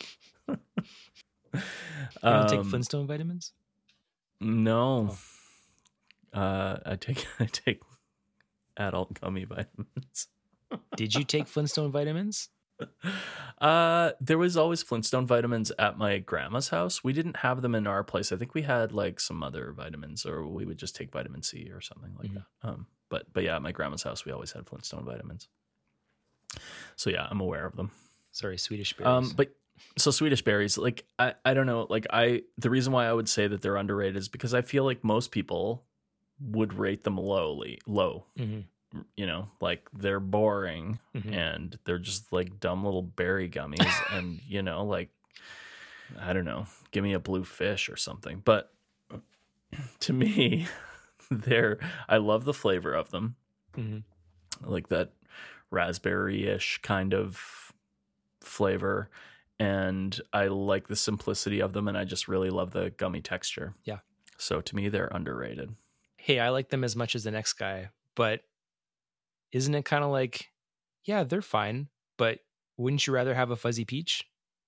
A: You don't take
B: Um,
A: Flintstone vitamins?
B: no. Uh, I take I take adult gummy vitamins.
A: Did you take Flintstone vitamins?
B: Uh, there was always Flintstone vitamins at my grandma's house. We didn't have them in our place. I think we had like some other vitamins, or we would just take vitamin C or something like
A: Mhm.
B: that. Um, but but yeah, at my grandma's house, we always had Flintstone vitamins. So yeah, I'm aware of them.
A: Sorry, Swedish berries.
B: Um, but so Swedish berries, like I, I don't know, like I the reason why I would say that they're underrated is because I feel like most people would rate them lowly, low.
A: Mhm.
B: You know, like they're boring
A: Mhm.
B: and they're just like dumb little berry gummies, and you know, like I don't know, give me a blue fish or something. But to me, they're I love the flavor of them,
A: Mhm.
B: like that raspberry-ish kind of flavor, and I like the simplicity of them, and I just really love the gummy texture.
A: Yeah.
B: So to me, they're underrated.
A: Hey, I like them as much as the next guy, but isn't it kind of like, yeah, they're fine, but wouldn't you rather have a fuzzy peach?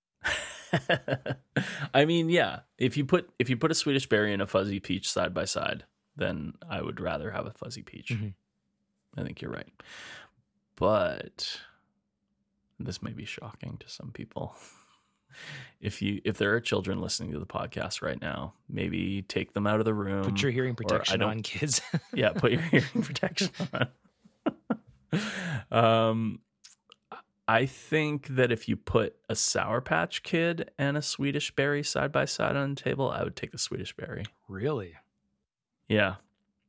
B: I mean, yeah. If you put if you put a Swedish berry and a fuzzy peach side by side, then I would rather have a fuzzy peach.
A: Mhm.
B: I think you're right. But this may be shocking to some people. If you if there are children listening to the podcast right now, maybe take them out of the room.
A: Put your hearing
B: or I
A: protection
B: don't-
A: on, kids.
B: Yeah, put your hearing protection on. um, I think that if you put a Sour Patch Kid and a Swedish berry side by side on the table, I would take the Swedish berry.
A: Really?
B: Yeah.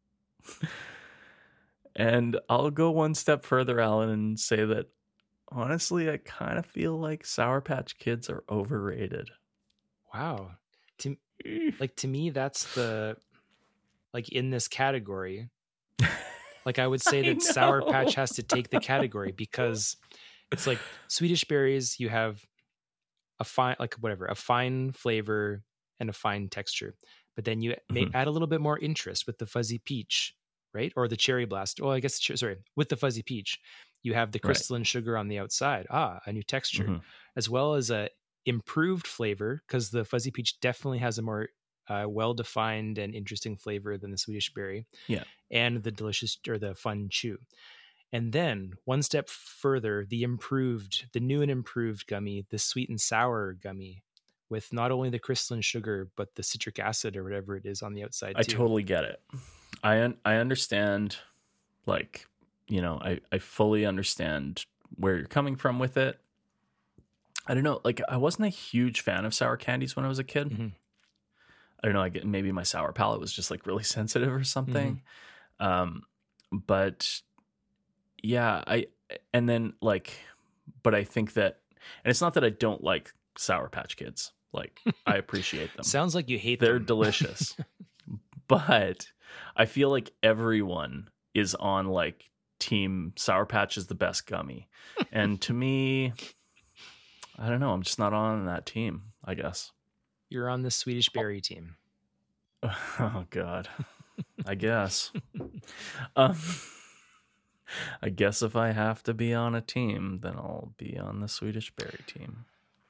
B: And I'll go one step further, Alan, and say that honestly, I kind of feel like Sour Patch Kids are overrated.
A: Wow. To like to me, that's the like in this category. Like I would say
B: I
A: that Sour
B: know.
A: Patch has to take the category, because it's like Swedish berries, you have a fine, like whatever, a fine flavor and a fine texture. But then you may
B: Mhm.
A: add a little bit more interest with the fuzzy peach, right? Or the cherry blast. Oh, I guess, ch- sorry, with the fuzzy peach, you have the
B: Right.
A: crystalline sugar on the outside. Ah, a new texture,
B: Mhm.
A: as well as a improved flavor, because the fuzzy peach definitely has a more uh, well-defined and interesting flavor than the Swedish berry.
B: Yeah.
A: And the delicious or the fun chew. And then one step further, the improved, the new and improved gummy, the sweet and sour gummy, with not only the crystalline sugar, but the citric acid or whatever it is on the outside
B: I
A: too.
B: totally get it. I un- I understand, like, you know, I, I fully understand where you're coming from with it. I don't know, like, I wasn't a huge fan of sour candies when I was a kid.
A: Mhm.
B: I don't know, I get maybe my sour palate was just like really sensitive or something. Um, but yeah, I and then like, but I think that, and it's not that I don't like Sour Patch Kids. Like, I appreciate them.
A: Sounds like you hate
B: They're
A: them.
B: delicious. But I feel like everyone is on like team Sour Patch is the best gummy. And to me, I don't know. I'm just not on that team, I guess.
A: You're on the Swedish Berry team.
B: Oh, God. I guess. um, I guess if I have to be on a team, then I'll be on the Swedish Berry team.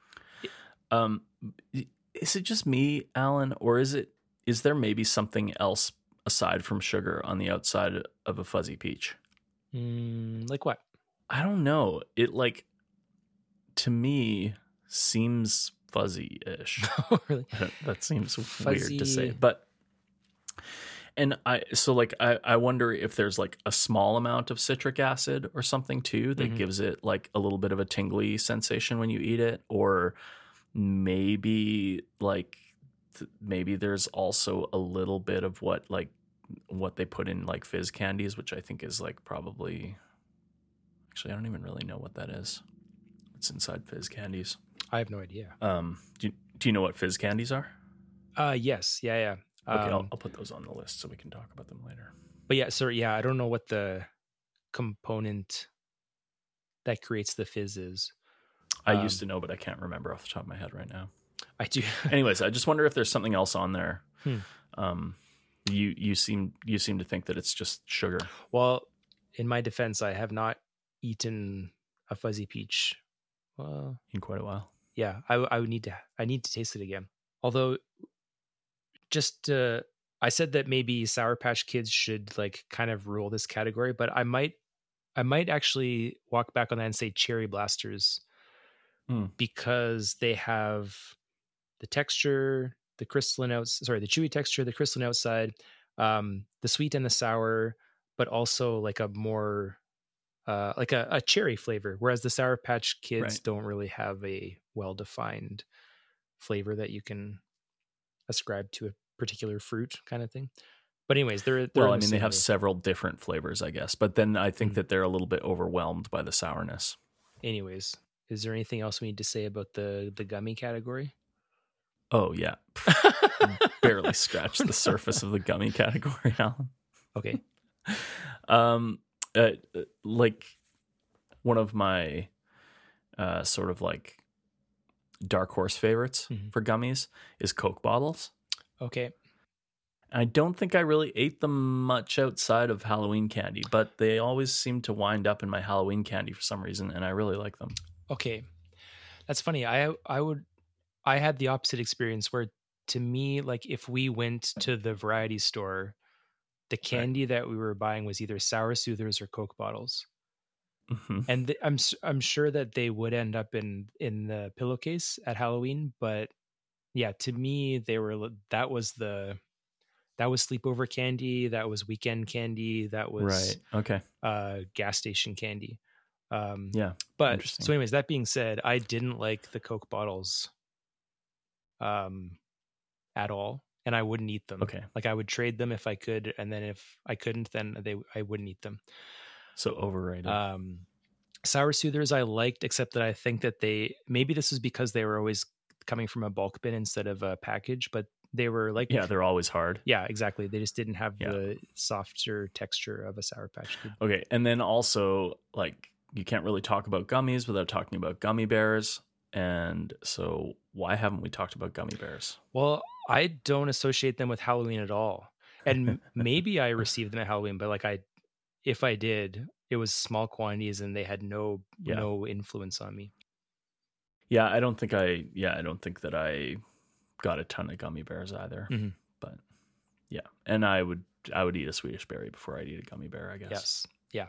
B: Um, is it just me, Alan, or is it is there maybe something else aside from sugar on the outside of a fuzzy peach?
A: Mm, like what?
B: I don't know. It like to me seems fuzzy-ish.
A: Oh, really?
B: That seems
A: Fuzzy.
B: weird to say, but and I so like I I wonder if there's like a small amount of citric acid or something too that
A: Mhm.
B: gives it like a little bit of a tingly sensation when you eat it, or maybe like th- maybe there's also a little bit of what like what they put in like fizz candies, which I think is like probably actually I don't even really know what that is. What's inside fizz candies?
A: I have no idea.
B: Um, do you, do you know what fizz candies are?
A: Uh, yes, yeah, yeah.
B: Okay, I'll,
A: Um,
B: I'll put those on the list so we can talk about them later.
A: but yeah, so yeah, I don't know what the component that creates the fizz is.
B: I
A: Um,
B: used to know, but I can't remember off the top of my head right now.
A: I do.
B: Anyways, I just wonder if there's something else on there.
A: Hmm.
B: Um, you you seem you seem to think that it's just sugar.
A: Well, in my defense, I have not eaten a fuzzy peach. Well,
B: In quite a while.
A: yeah, I, I would need to. I need to taste it again. Although, just uh, I said that maybe Sour Patch Kids should like kind of rule this category, but I might, I might actually walk back on that and say Cherry Blasters,
B: Hmm.
A: because they have the texture, the crystalline outside, sorry, the chewy texture, the crystalline outside, um, the sweet and the sour, but also like a more uh, like a, a cherry flavor. Whereas the Sour Patch Kids
B: Right.
A: don't really have a well-defined flavor that you can ascribe to a particular fruit kind of thing. But anyways, they're, they're
B: Well,
A: in
B: I
A: the
B: mean, they
A: same
B: have
A: way.
B: several different flavors, I guess. But then I think
A: Mm.
B: that they're a little bit overwhelmed by the sourness.
A: Anyways, is there anything else we need to say about the the gummy category?
B: Oh yeah, barely scratched the surface of the gummy category, Alan.
A: Okay.
B: Um, uh, like one of my uh, sort of like dark horse favorites
A: Mhm.
B: for gummies is Coke bottles.
A: Okay.
B: I don't think I really ate them much outside of Halloween candy, but they always seem to wind up in my Halloween candy for some reason, and I really like them.
A: Okay. That's funny. I I would I had the opposite experience where, to me, like if we went to the variety store, the candy right. that we were buying was either Sour Soothers or Coke bottles.
B: Mm-hmm.
A: And th- I'm I'm sure that they would end up in in the pillowcase at Halloween, but yeah, to me they were that was the that was sleepover candy, that was weekend candy, that was
B: right. Okay.
A: uh, gas station candy. Um,
B: yeah.
A: But so, anyways, that being said, I didn't like the Coke bottles um, at all, and I wouldn't eat them.
B: Okay.
A: Like I would trade them if I could, and then if I couldn't, then they I wouldn't eat them.
B: So overrated.
A: Um, Sour Soothers I liked, except that I think that they maybe this is because they were always coming from a bulk bin instead of a package, but they were like
B: yeah, they're always hard.
A: Yeah, exactly. They just didn't have
B: yeah.
A: the softer texture of a Sour Patch Kid.
B: Okay, and then also like you can't really talk about gummies without talking about gummy bears. And so why haven't we talked about gummy bears?
A: Well, I don't associate them with Halloween at all. And maybe I received them at Halloween, but like I, if I did, it was small quantities and they had no, yeah. no influence on me.
B: Yeah. I don't think I, yeah, I don't think that I got a ton of gummy bears either,
A: mm-hmm.
B: but yeah. And I would, I would eat a Swedish berry before I'd eat a gummy bear, I guess.
A: Yes. Yeah.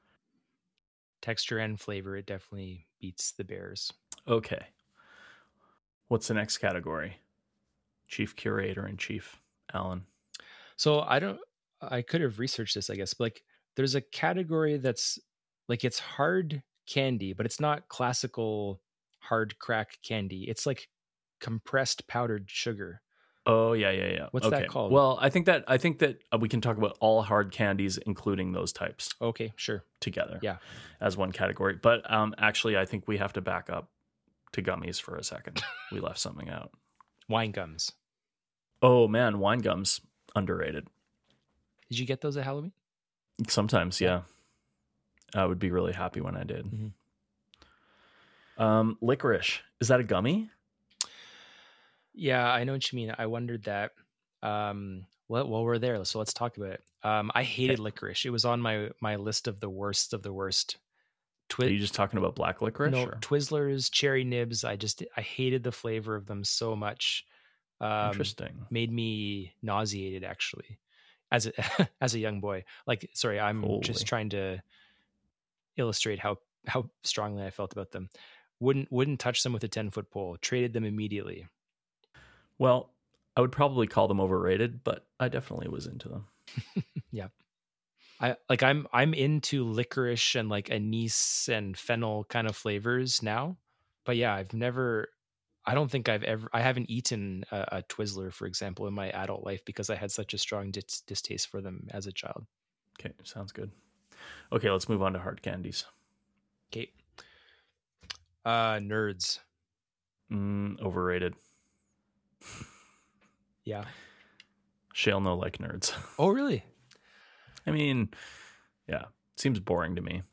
A: Texture and flavor, it definitely beats the bears.
B: Okay. What's the next category? Chief Curator in Chief, Alan.
A: So I don't, I could have researched this, I guess, but like there's a category that's like, it's hard candy, but it's not classical hard crack candy. It's like compressed powdered sugar.
B: Oh yeah, yeah, yeah.
A: What's
B: okay.
A: that called?
B: Well, I think that I think that uh, we can talk about all hard candies, including those types,
A: Okay, sure.
B: together.
A: Yeah.
B: As one category. But um, actually, I think we have to back up to gummies for a second. We left something out.
A: Wine gums.
B: Oh man, wine gums, underrated.
A: Did you get those at Halloween?
B: Sometimes, yeah. I would be really happy when I did.
A: Mm-hmm.
B: Um, licorice, is that a gummy?
A: Yeah, I know what you mean. I wondered that. Um, well, well, we're there, so let's talk about it. Um, I hated
B: Okay.
A: licorice. It was on my my list of the worst of the worst.
B: Are
A: Twi-
B: you just talking about black licorice?
A: no,
B: Or?
A: Twizzlers, cherry nibs. I just I hated the flavor of them so much. Um,
B: Interesting.
A: Made me nauseated actually, as a as a young boy. Like, sorry, I'm
B: Holy.
A: just trying to illustrate how how strongly I felt about them. Wouldn't wouldn't touch them with a ten foot pole. Traded them immediately.
B: Well, I would probably call them overrated, but I definitely was into them.
A: Yeah. I like I'm I'm into licorice and like anise and fennel kind of flavors now. But yeah, I've never I don't think I've ever I haven't eaten a, a Twizzler, for example, in my adult life because I had such a strong dis- distaste for them as a child.
B: Okay, sounds good. Okay, let's move on to hard candies.
A: Okay. Uh nerds.
B: Mm, overrated.
A: Yeah.
B: Shale no like nerds.
A: Oh, really?
B: I mean, yeah, seems boring to me.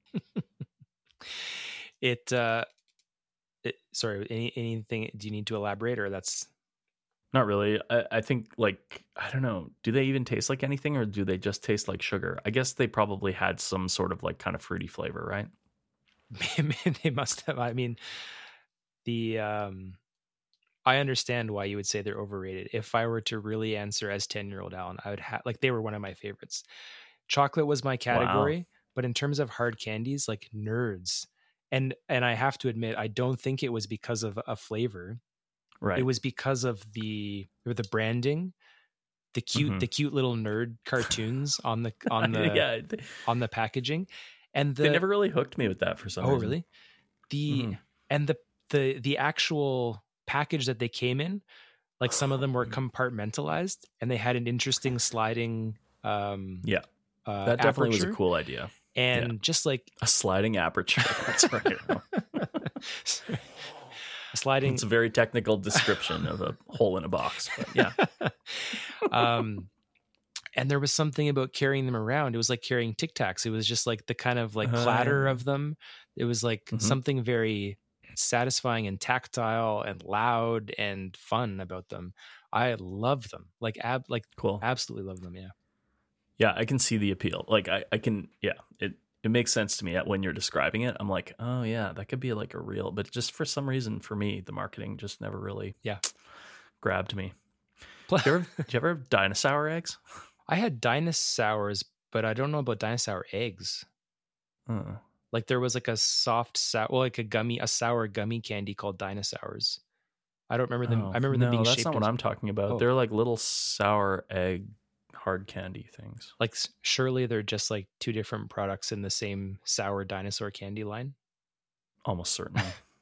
A: It uh it, sorry, any anything do you need to elaborate, or that's
B: Not really. I, I think, like, I don't know. Do they even taste like anything, or do they just taste like sugar? I guess they probably had some sort of like kind of fruity flavor, right?
A: they must have. I mean, the um I understand why you would say they're overrated. If I were to really answer as ten-year-old Alan, I would have like they were one of my favorites. Chocolate was my category,
B: Wow.
A: but in terms of hard candies, like nerds. And and I have to admit, I don't think it was because of a flavor.
B: Right.
A: It was because of the the branding, the cute
B: Mhm.
A: the cute little nerd cartoons on the on the
B: yeah. They,
A: on the packaging. And the
B: they never really hooked me with that for some
A: Oh,
B: reason.
A: really? The
B: Mhm.
A: and the the the actual package that they came in, like some of them were compartmentalized and they had an interesting sliding um
B: Yeah.
A: uh
B: That definitely was a
A: aperture.
B: cool idea.
A: And
B: Yeah.
A: just like
B: A sliding aperture. That's right.
A: sliding
B: It's a very technical description of a hole in a box. But yeah.
A: um and there was something about carrying them around. It was like carrying Tic Tacs. It was just like the kind of like
B: Uh,
A: clatter of them. It was like
B: Mhm.
A: something very satisfying and tactile and loud and fun about them. I love them. Like ab like
B: Cool.
A: absolutely love them. Yeah.
B: Yeah, I can see the appeal. Like I, I can, yeah, it, it makes sense to me when you're describing it. I'm like, oh yeah, that could be like a real, but just for some reason for me, the marketing just never really
A: Yeah.
B: grabbed me. Did you ever, did you ever have dinosaur eggs?
A: I had dinosaurs, but I don't know about dinosaur eggs.
B: Uh,
A: Like there was like a soft sour, well, like a gummy, a sour gummy candy called dinosaurs. I don't remember them.
B: oh,
A: I remember them
B: no,
A: being
B: that's
A: shaped
B: not what
A: as,
B: I'm talking about.
A: Oh.
B: They're like little sour egg hard candy things.
A: like s- surely they're just like two different products in the same sour dinosaur candy line.
B: Almost certainly.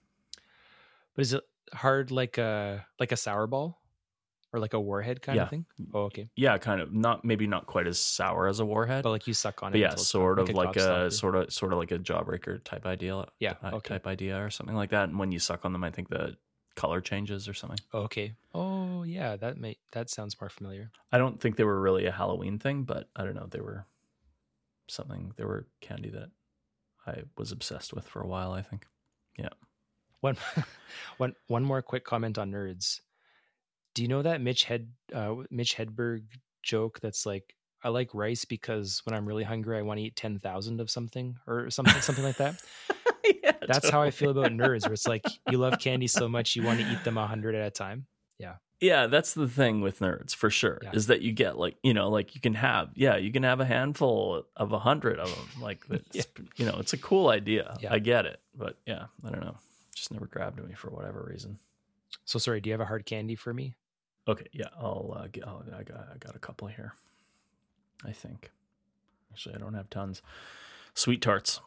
A: But is it hard like a like a sour ball or like a warhead kind
B: Yeah.
A: of thing? Oh, okay.
B: Yeah, kind of. Not maybe not quite as sour as a warhead,
A: But like you suck on
B: but
A: it.
B: yeah,
A: until it's
B: sort
A: gone,
B: of like a
A: Gobstopper.
B: sort of sort of like a Jawbreaker type idea.
A: Yeah,
B: type,
A: okay.
B: type idea or something like that. And when you suck on them, I think the color changes or something.
A: Oh, okay. Oh yeah, that may that sounds more familiar.
B: I don't think they were really a Halloween thing, but I don't know. They were something. They were candy that I was obsessed with for a while, I think. Yeah.
A: One one one more quick comment on nerds. Do you know that Mitch Hed uh, Mitch Hedberg joke that's like, I like rice because when I'm really hungry I want to eat ten thousand of something or something something like that?
B: yeah,
A: That's
B: totally.
A: how I feel about nerds, where it's like you love candy so much you want to eat them a hundred at a time. Yeah.
B: Yeah, that's the thing with nerds for sure,
A: Yeah.
B: is that you get like, you know, like you can have, yeah, you can have a handful of a hundred of them. Like, it's,
A: Yeah.
B: you know, it's a cool idea.
A: Yeah.
B: I get it. But yeah, I don't know. Just never grabbed me for whatever reason.
A: So sorry, do you have a hard candy for me?
B: Okay, yeah, I'll, uh, get, I'll I got I got a couple here. I think. Actually, I don't have tons. Sweet tarts.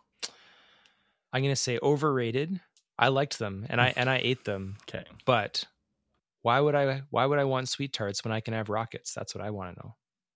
A: I'm gonna say overrated. I liked them and I and I ate them,
B: Okay.
A: but Why would I why would I want Sweet Tarts when I can have Rockets? That's what I want to know.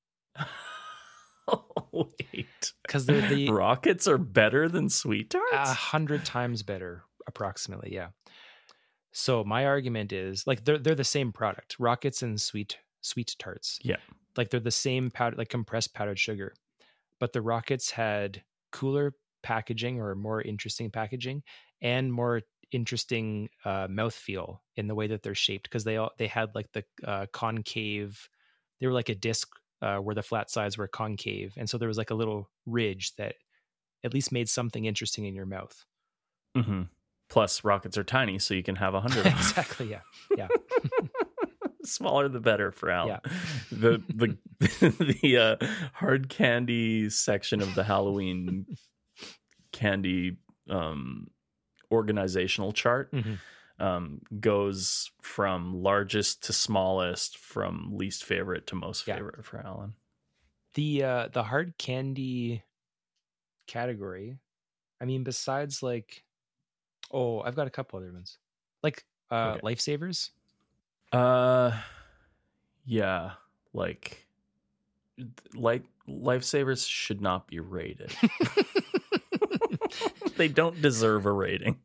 B: Oh, wait.
A: Because they're the
B: Rockets are better than Sweet Tarts?
A: a hundred times better, approximately, yeah. So my argument is like they're they're the same product, Rockets and Sweet Sweet Tarts.
B: Yeah.
A: Like they're the same powder, like compressed powdered sugar. But the Rockets had cooler packaging or more interesting packaging and more interesting uh, mouthfeel in the way that they're shaped, because they all they had like the uh, concave. They were like a disc uh, where the flat sides were concave, and so there was like a little ridge that at least made something interesting in your mouth.
B: Mm-hmm. Plus, Rockets are tiny, so you can have a hundred.
A: Exactly. Yeah. Yeah.
B: Smaller the better for Alan.
A: Yeah.
B: The the the uh, hard candy section of the Halloween candy um, organizational chart
A: Mm-hmm.
B: um, goes from largest to smallest, from least favorite to most
A: Yeah.
B: favorite for Alan.
A: The uh, the hard candy category. I mean, besides like, oh, I've got a couple other ones, like uh,
B: Okay.
A: Lifesavers.
B: Uh, yeah, like, like Lifesavers should not be rated. They don't deserve a rating.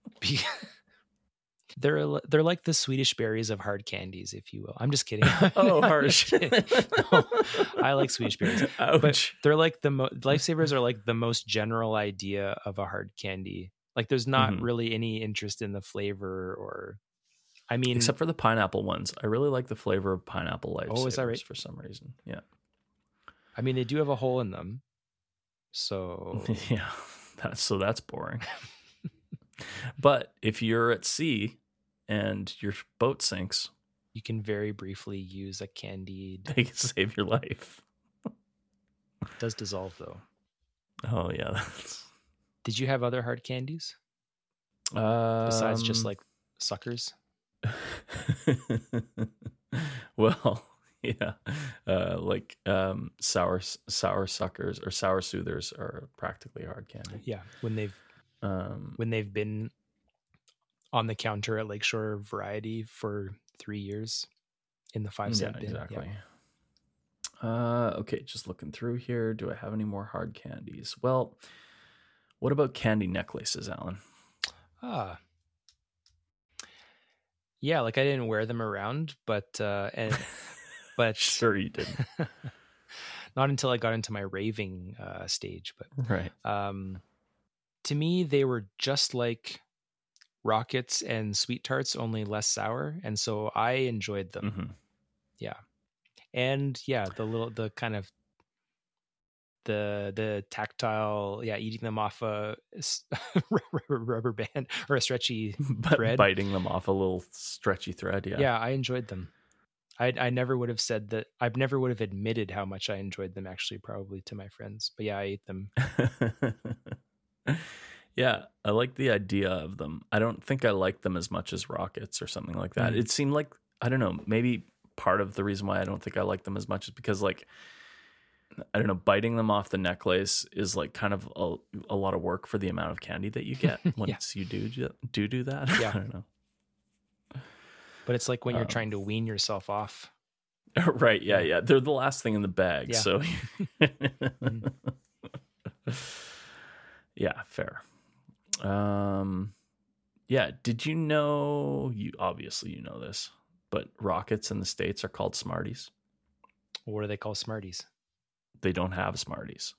A: They're they're like the Swedish berries of hard candies, if you will. I'm just kidding.
B: Oh, harsh.
A: No, I like Swedish berries,
B: Ouch.
A: but they're like the mo- Lifesavers are like the most general idea of a hard candy. Like there's not
B: Mhm.
A: really any interest in the flavor, or I mean,
B: Except for the pineapple ones. I really like the flavor of pineapple Lifesavers
A: Oh, is that right?
B: for some reason. Yeah.
A: I mean, they do have a hole in them, so
B: Yeah. That's, so that's boring. But if you're at sea and your boat sinks,
A: you can very briefly use a candied.
B: they can save your life.
A: It does dissolve though.
B: Oh, yeah. That's...
A: Did you have other hard candies
B: Um,
A: besides just like suckers?
B: Well, yeah, uh, like um, sour sour suckers or sour soothers are practically hard candy.
A: Yeah, when they've
B: Um,
A: when they've been on the counter at Lakeshore Variety for three years in the five
B: yeah,
A: cent bin.
B: exactly.
A: Yeah.
B: Uh, okay, just looking through here. Do I have any more hard candies? Well, what about candy necklaces, Alan?
A: Ah. Yeah, like I didn't wear them around, but uh and but
B: Sure you didn't.
A: not until I got into my raving uh stage, but
B: Right.
A: um to me they were just like Rockets and Sweet Tarts, only less sour, and so I enjoyed them.
B: Mm-hmm.
A: Yeah. And yeah, the little the kind of the the tactile, yeah, eating them off a s- rubber band or a stretchy
B: But
A: thread.
B: biting them off a little stretchy thread, yeah.
A: Yeah, I enjoyed them. I I never would have said that. I never would have admitted how much I enjoyed them, actually, probably to my friends. But yeah, I ate them.
B: Yeah, I like the idea of them. I don't think I like them as much as Rockets or something like that.
A: Mm.
B: It seemed like, I don't know, maybe part of the reason why I don't think I like them as much is because, like, I don't know, biting them off the necklace is like kind of a, a lot of work for the amount of candy that you get once you do do do that.
A: Yeah.
B: I don't know.
A: But it's like when you're
B: Um,
A: trying to wean yourself off.
B: Right, yeah, yeah. They're the last thing in the bag,
A: Yeah.
B: so
A: Mhm.
B: yeah, fair. Um, yeah. Did you know? You obviously you know this, but Rockets in the States are called Smarties.
A: What do they call Smarties?
B: They don't have Smarties.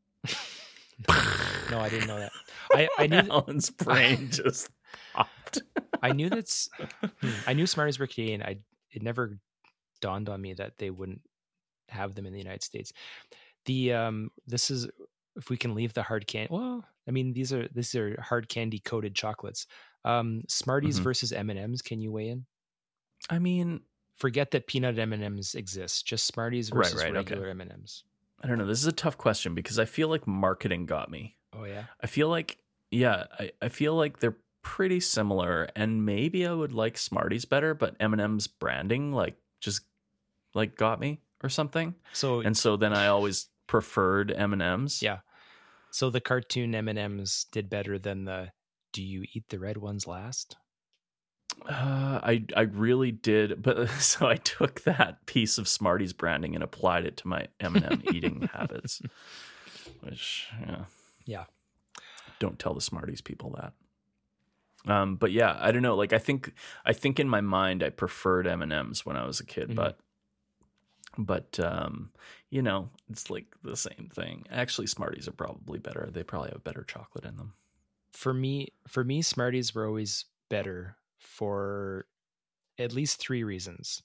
A: No, I didn't know that. I I knew
B: Alan's brain just popped.
A: I knew that's hmm, I knew Smarties were Canadian. I it never dawned on me that they wouldn't have them in the United States. The um this is, if we can leave the hard candy. Well, I mean, these are these are hard candy coated chocolates. Um, Smarties
B: Mhm.
A: versus M and M's. Can you weigh in?
B: I mean,
A: Forget that peanut M and M's exist. Just Smarties
B: Right,
A: versus
B: right, okay.
A: regular M and M's.
B: I don't know. This is a tough question because I feel like marketing got me.
A: Oh yeah.
B: I feel like, yeah, I, I feel like they're pretty similar, and maybe I would like Smarties better, but M and M's branding like just like got me or something.
A: So
B: And so then I always preferred M and M's.
A: yeah. So the cartoon M and M's did better than the "Do you eat the red ones last"?
B: Uh, I I really did, but so I took that piece of Smarties branding and applied it to my M and M eating habits, which yeah,
A: Yeah.
B: don't tell the Smarties people that. Um, but yeah, I don't know. Like I think I think in my mind I preferred M and M's when I was a kid,
A: Mhm.
B: but but um, you know, it's like the same thing. Actually, Smarties are probably better. They probably have better chocolate in them.
A: For me, for me, Smarties were always better for at least three reasons.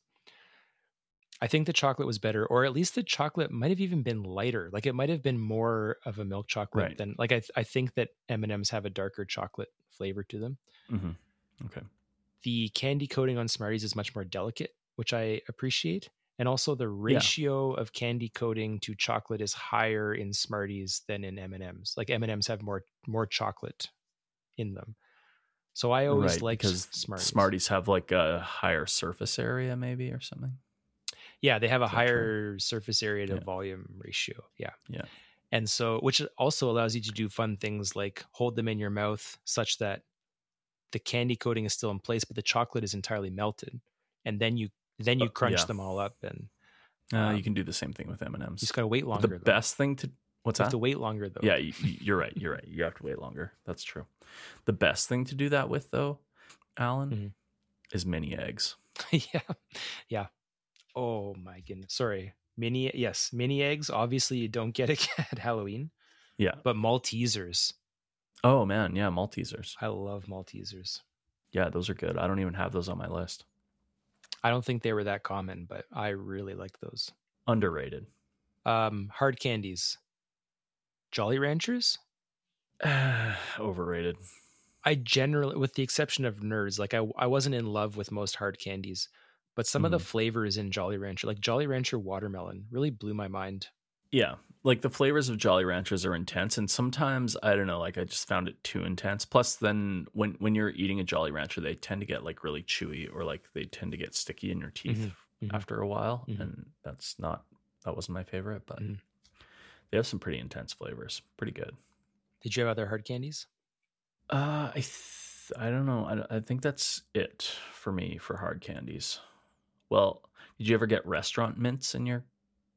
A: I think the chocolate was better, or at least the chocolate might have even been lighter. Like it might have been more of a milk chocolate
B: Right.
A: than like I I think that M and M's have a darker chocolate flavor to them.
B: Mm-hmm. Okay.
A: The candy coating on Smarties is much more delicate, which I appreciate. And also the ratio yeah. of candy coating to chocolate is higher in Smarties than in M and M's. Like M and M's have more more chocolate in them. So I always
B: right,
A: liked
B: because
A: Smarties.
B: Smarties have like a higher surface area maybe or something.
A: Yeah, they have a
B: Is that
A: higher
B: true?
A: surface area to
B: Yeah.
A: volume ratio. Yeah.
B: Yeah.
A: And so, which also allows you to do fun things like hold them in your mouth such that the candy coating is still in place, but the chocolate is entirely melted. And then you, then you
B: Uh,
A: crunch
B: yeah.
A: them all up and
B: uh,
A: um,
B: you can do the same thing with M and M's.
A: You just got to wait
B: But
A: longer.
B: the
A: though.
B: best thing to, what's
A: you
B: that?
A: have to wait longer though.
B: Yeah, you, you're right. You're right. You have to wait longer. That's true. The best thing to do that with though, Alan,
A: mm-hmm.
B: is mini eggs.
A: yeah. Yeah. Oh my goodness. Sorry. Mini, yes, mini eggs. Obviously, you don't get it at Halloween.
B: Yeah.
A: But Maltesers.
B: Oh man, yeah, Maltesers.
A: I love Maltesers.
B: Yeah, those are good. I don't even have those on my list.
A: I don't think they were that common, but I really like those.
B: Underrated.
A: Um, hard candies. Jolly Ranchers?
B: Overrated.
A: I generally, with the exception of Nerds, like I, I wasn't in love with most hard candies, but some mm. of the flavors in Jolly Rancher, like Jolly Rancher watermelon, really blew my mind.
B: Yeah, like the flavors of Jolly Ranchers are intense, and sometimes I don't know, like I just found it too intense. Plus, then when when you're eating a Jolly Rancher, they tend to get like really chewy, or like they tend to get sticky in your teeth mm-hmm. after mm-hmm. a while, mm-hmm. and that's not that wasn't my favorite, but mm-hmm. they have some pretty intense flavors, pretty good.
A: Did you have other hard candies?
B: Uh, I th- I don't know. I I think that's it for me for hard candies. Well, did you ever get restaurant mints in your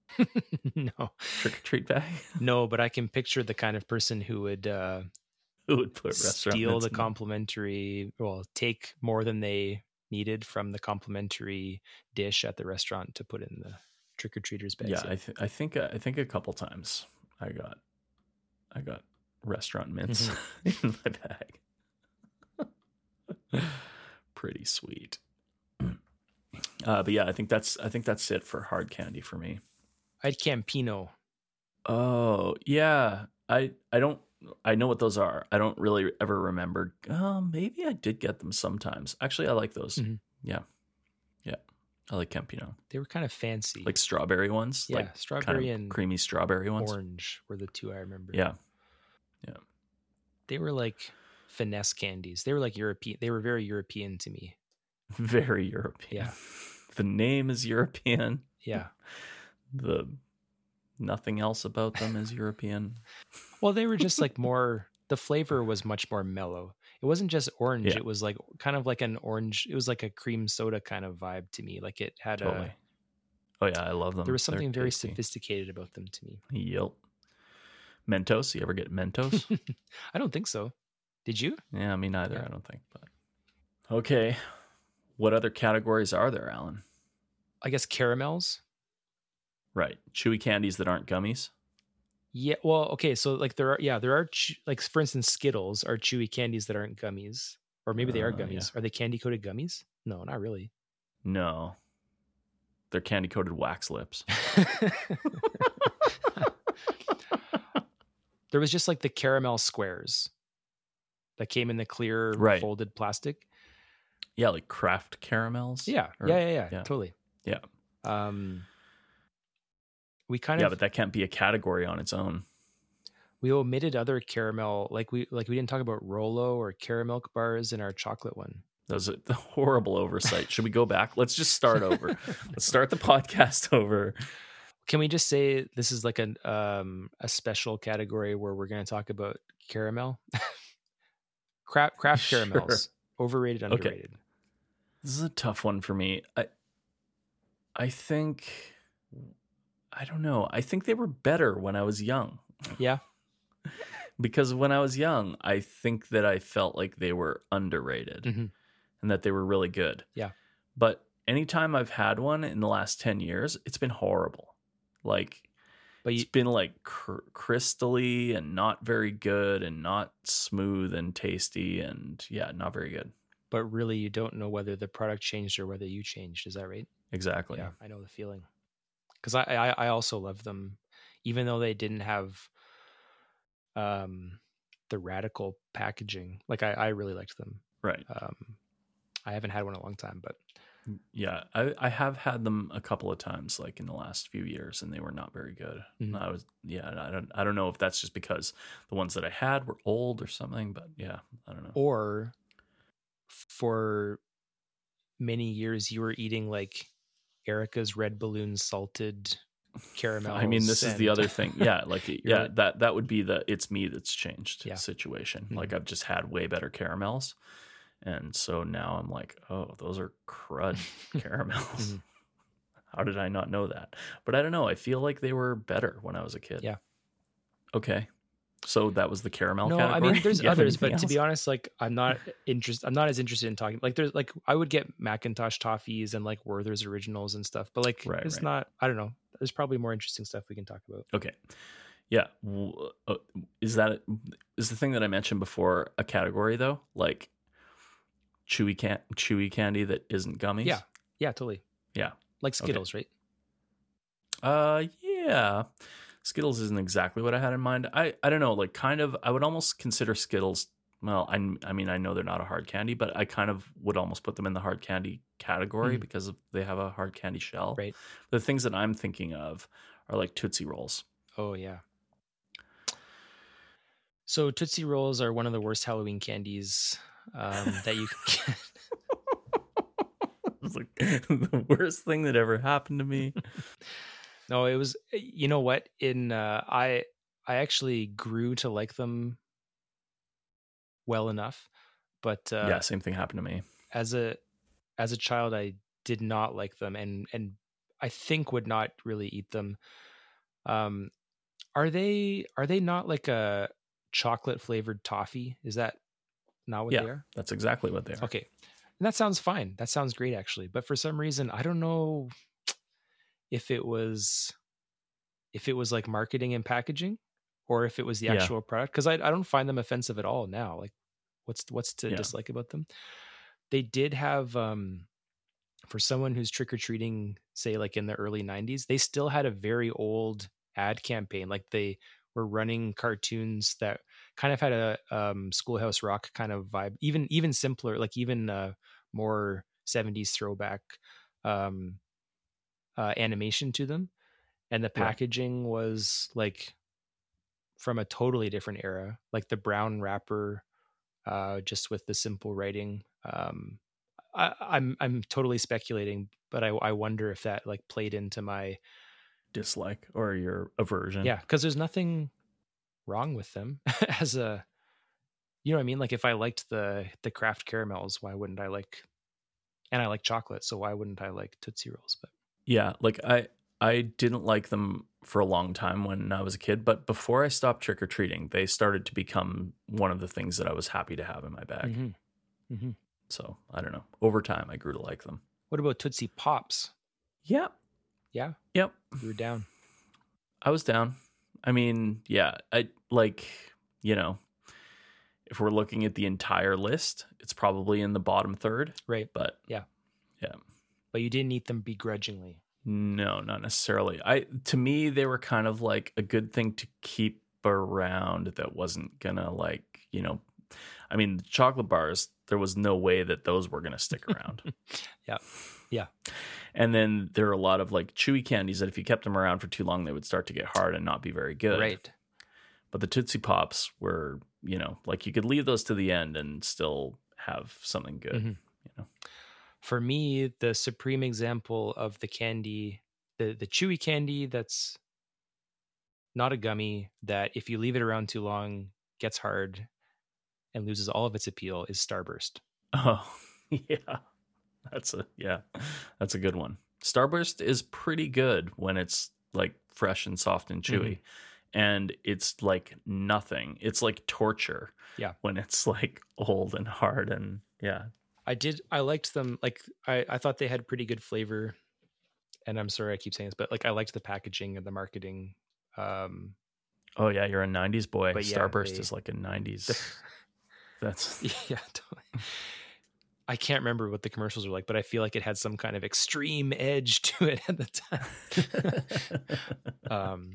A: no
B: trick or treat bag?
A: No, but I can picture the kind of person who would uh,
B: who would put restaurant
A: steal
B: mints
A: the complimentary, well, take more than they needed from the complimentary dish at the restaurant to put in the trick or treaters bag.
B: Yeah, I, th- I think I think a couple times I got I got restaurant mints mm-hmm. in my bag. Pretty sweet. Uh, but yeah, I think that's I think that's it for hard candy for me.
A: I had Campino.
B: Oh yeah, I I don't I know what those are. I don't really ever remember. Oh, maybe I did get them sometimes. Actually, I like those. Mm-hmm. Yeah, yeah, I like Campino.
A: They were kind of fancy,
B: like strawberry ones.
A: Yeah,
B: like
A: strawberry
B: kind of
A: and
B: creamy strawberry ones.
A: Orange were the two I remember.
B: Yeah, yeah.
A: They were like finesse candies. They were like European. They were very European to me.
B: Very European.
A: Yeah.
B: The name is European.
A: Yeah.
B: The nothing else about them is European.
A: Well, they were just like more, the flavor was much more mellow. It wasn't just orange. Yeah. It was like kind of like an orange. It was like a cream soda kind of vibe to me. Like it had totally. a.
B: Oh yeah, I love them.
A: There was something They're very tasty. Sophisticated about them to me.
B: Yep. Mentos. You ever get Mentos?
A: I don't think so. Did you?
B: Yeah, me neither. Yeah. I don't think. But okay. What other categories are there, Alan?
A: I guess caramels.
B: Right. Chewy candies that aren't gummies.
A: Yeah. Well, okay. So like there are, yeah, there are ch- like, for instance, Skittles are chewy candies that aren't gummies, or maybe they are gummies. Uh, yeah. Are they candy coated gummies? No, not really.
B: No. They're candy coated wax lips.
A: There was just like the caramel squares that came in the clear right. folded plastic.
B: Yeah, like Kraft caramels.
A: Yeah, or, yeah, yeah, yeah, yeah, totally.
B: Yeah.
A: Um, we kind
B: yeah,
A: of
B: but that can't be a category on its own.
A: We omitted other caramel, like we like we didn't talk about Rolo or caramel bars in our chocolate one.
B: That was a horrible oversight. Should we go back? Let's just start over. Let's start the podcast over.
A: Can we just say this is like an um a special category where we're going to talk about caramel, Kraft, Kraft
B: sure.
A: caramels, overrated, underrated.
B: Okay. This is a tough one for me. I I think I don't know. I think they were better when I was young.
A: Yeah.
B: Because when I was young, I think that I felt like they were underrated
A: Mm-hmm.
B: and that they were really good.
A: Yeah.
B: But anytime I've had one in the last ten years, it's been horrible. Like,
A: But you,
B: it's been like cr- crystally and not very good and not smooth and tasty and yeah, not very good.
A: but really, you don't know whether the product changed or whether you changed. Is that right?
B: Exactly.
A: Yeah, I know the feeling. Because I, I I also love them, even though they didn't have um the radical packaging. Like I, I really liked them.
B: Right.
A: Um, I haven't had one in a long time, but
B: Yeah, I, I have had them a couple of times, like in the last few years, and they were not very good.
A: Mhm.
B: I was, yeah, I don't, I don't know if that's just because the ones that I had were old or something, but yeah, I don't know.
A: or for many years you were eating like Erica's Red Balloon salted caramel.
B: I mean, this is the other thing. Yeah, like yeah,
A: like,
B: that that would be the it's me that's changed
A: Yeah.
B: situation.
A: Mhm.
B: Like I've just had way better caramels, and so now I'm like, oh, those are crud caramels.
A: Mhm.
B: How did I not know that? But I don't know. I feel like they were better when I was a kid.
A: Yeah.
B: Okay. So that was the caramel
A: No,
B: category?
A: I mean there's
B: Do you have
A: others, but
B: anything
A: to be
B: else?
A: honest, like I'm not interested. I'm not as interested in talking. Like there's like I would get Macintosh toffees and like Werther's originals and stuff, but like
B: Right,
A: it's
B: right.
A: not. I don't know. There's probably more interesting stuff we can talk about.
B: Okay. Yeah. W- uh, Is that is the thing that I mentioned before a category though? Like chewy can chewy candy that isn't gummies?
A: Yeah, yeah, totally.
B: Yeah.
A: Like Skittles, right?
B: Uh yeah. Skittles isn't exactly what I had in mind. I I don't know, like kind of I would almost consider Skittles, well, I I mean I know they're not a hard candy, but I kind of would almost put them in the hard candy category
A: Mhm.
B: because of, they have a hard candy shell.
A: Right.
B: The things that I'm thinking of are like Tootsie Rolls.
A: Oh yeah. So Tootsie Rolls are one of the worst Halloween candies um, that you can get.
B: It's like the worst thing that ever happened to me.
A: No, it was. You know what? In uh, I I actually grew to like them well enough, but uh,
B: Yeah, same thing happened to me.
A: as a as a child, I did not like them, and and I think would not really eat them. Um, are they are they not like a chocolate flavored toffee? Is that not what
B: Yeah,
A: they are?
B: that's exactly what they are.
A: Okay. And that sounds fine. That sounds great actually. But for some reason, I don't know if it was if it was like marketing and packaging or if it was the
B: Yeah.
A: actual product cuz I I don't find them offensive at all now. Like what's what's to
B: Yeah.
A: dislike about them? They did have um for someone who's trick or treating say like in the early nineties, they still had a very old ad campaign. Like they were running cartoons that kind of had a um, Schoolhouse Rock kind of vibe, even even simpler, like even uh, more seventies throwback um, uh, animation to them. And the
B: Right.
A: packaging was like from a totally different era, like the brown wrapper, uh, just with the simple writing. Um, I, I'm I'm totally speculating, but I I wonder if that like played into my
B: Dislike or your aversion.
A: yeah, because there's nothing wrong with them as a you know what I mean? Like if I liked the the craft caramels, why wouldn't I like and I like chocolate, so why wouldn't I like Tootsie Rolls? But
B: Yeah, like I I didn't like them for a long time when I was a kid, but before I stopped trick or treating, they started to become one of the things that I was happy to have in my bag.
A: mm-hmm. Mm-hmm.
B: So, I don't know. Over time I grew to like them.
A: What about Tootsie Pops?
B: Yeah.
A: Yeah,
B: Yep.
A: you were down.
B: I was down. I mean, yeah, I like, you know, if we're looking at the entire list, it's probably in the bottom third,
A: Right.
B: but
A: Yeah.
B: Yeah.
A: But you didn't eat them begrudgingly.
B: No, not necessarily. I to me they were kind of like a good thing to keep around that wasn't gonna like, you know, I mean, the chocolate bars, there was no way that those were gonna stick around.
A: Yeah. Yeah.
B: And then there are a lot of like chewy candies that if you kept them around for too long, they would start to get hard and not be very good.
A: Right.
B: But the Tootsie Pops were, you know, like you could leave those to the end and still have something good,
A: Mhm.
B: you know.
A: For me, the supreme example of the candy, the the chewy candy that's not a gummy, that if you leave it around too long gets hard and loses all of its appeal, is Starburst.
B: Oh, yeah. That's a yeah, that's a good one. Starburst is pretty good when it's like fresh and soft and chewy. Mm-hmm. And it's like nothing. It's like torture.
A: Yeah.
B: When it's like old and hard and yeah.
A: I did I liked them. Like I, I thought they had pretty good flavor. And I'm sorry I keep saying this, but like I liked the packaging and the marketing. Um
B: Oh yeah, you're a nineties boy.
A: But yeah,
B: Starburst
A: they-
B: is like a nineties. That's
A: Yeah, totally. I can't remember what the commercials were like, but I feel like it had some kind of extreme edge to it at the time. um,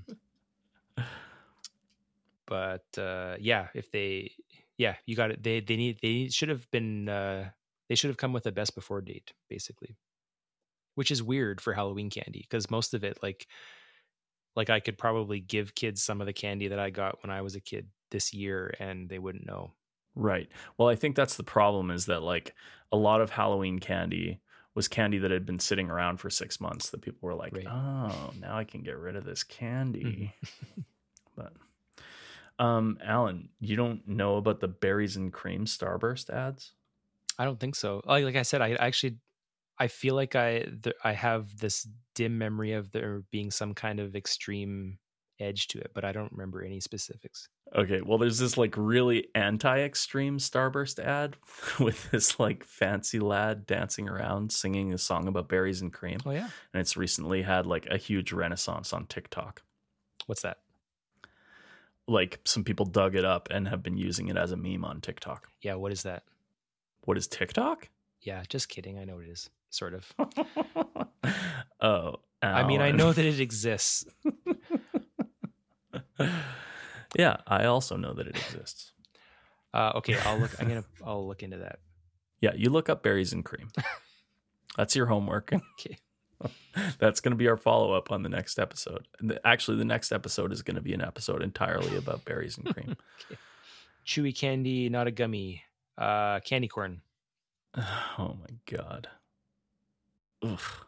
A: but uh, yeah, if they, yeah, you got it. They they need they should have been uh, they should have come with a best before date, basically, which is weird for Halloween candy because most of it, like, like I could probably give kids some of the candy that I got when I was a kid this year, and they wouldn't know.
B: Right. Well, I think that's the problem is that like a lot of Halloween candy was candy that had been sitting around for six months that people were like, right. oh, now I can get rid of this candy. Mm-hmm. But, um, Alan, you don't know about the berries and cream Starburst ads?
A: I don't think so. Like, like I said, I actually, I feel like I, th- I have this dim memory of there being some kind of extreme edge to it, but I don't remember any specifics.
B: Okay, well, there's this like really anti-extreme Starburst ad with this like fancy lad dancing around singing a song about berries and cream.
A: Oh yeah,
B: and it's recently had like a huge renaissance on TikTok.
A: What's that?
B: Like some people dug it up and have been using it as a meme on TikTok.
A: Yeah, what is that?
B: What is TikTok?
A: Yeah, just kidding. I know what it is, sort of.
B: Oh, Alan.
A: I mean, I know that it exists.
B: Yeah, I also know that it exists.
A: Uh, okay, I'll look. I'm gonna. I'll look into that.
B: Yeah, you look up berries and cream. That's your homework.
A: Okay.
B: That's going to be our follow up on the next episode. And actually, the next episode is going to be an episode entirely about berries and cream.
A: Okay. Chewy candy, not a gummy. Uh, candy corn.
B: Oh my god. Oof.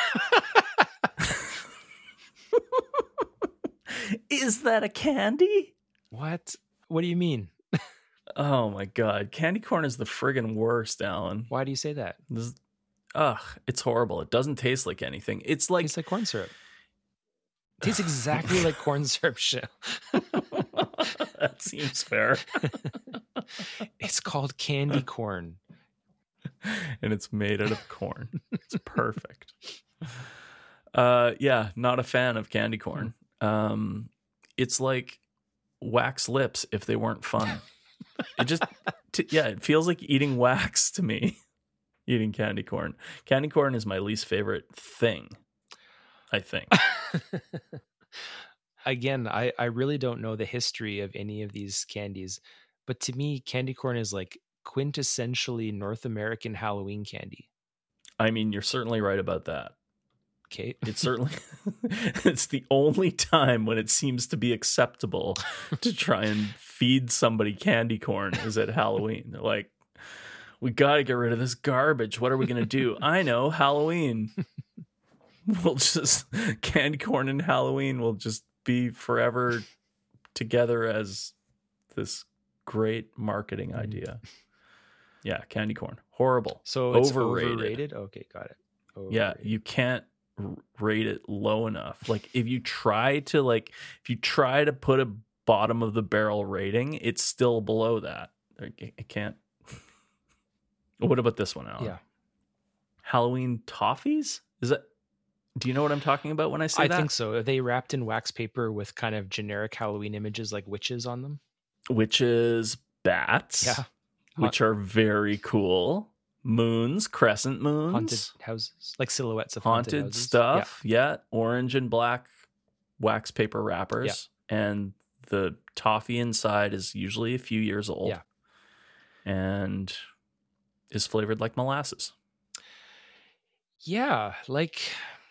B: Is that a candy?
A: What? What do you mean?
B: Oh my god. Candy corn is the friggin' worst, Alan.
A: Why do you say that?
B: This, ugh, it's horrible. It doesn't taste like anything. It's like...
A: It's like corn syrup. It tastes exactly like corn syrup shit.
B: That seems fair.
A: It's called candy corn.
B: And it's made out of corn. It's perfect. Uh, yeah, not a fan of candy corn. Um, it's like wax lips if they weren't fun. It just, t- yeah, it feels like eating wax to me. Eating candy corn. Candy corn is my least favorite thing, I think.
A: Again, I, I really don't know the history of any of these candies, but to me, candy corn is like quintessentially North American Halloween candy.
B: I mean, you're certainly right about that.
A: Okay.
B: It's certainly, it's the only time when it seems to be acceptable to try and feed somebody candy corn is at Halloween. They're like, we got to get rid of this garbage. What are we going to do? I know, Halloween. We'll just, candy corn and Halloween will just be forever together as this great marketing idea. Yeah, candy corn. Horrible.
A: So it's
B: overrated.
A: overrated? Okay, got it. Overrated.
B: Yeah, you can't rate it low enough. Like if you try to like if you try to put a bottom of the barrel rating, it's still below that. It can't. What about this one, Alan?
A: Yeah.
B: Halloween toffees? Is that, do you know what I'm talking about when I say
A: I
B: that?
A: I think so. Are they wrapped in wax paper with kind of generic Halloween images like witches on them?
B: Witches, bats,
A: yeah,
B: which are very cool. Moons, crescent moons,
A: haunted houses, like silhouettes of
B: haunted,
A: haunted houses.
B: stuff. Yeah. yeah, orange and black wax paper wrappers,
A: yeah.
B: and the toffee inside is usually a few years old.
A: Yeah,
B: and is flavored like molasses.
A: Yeah, like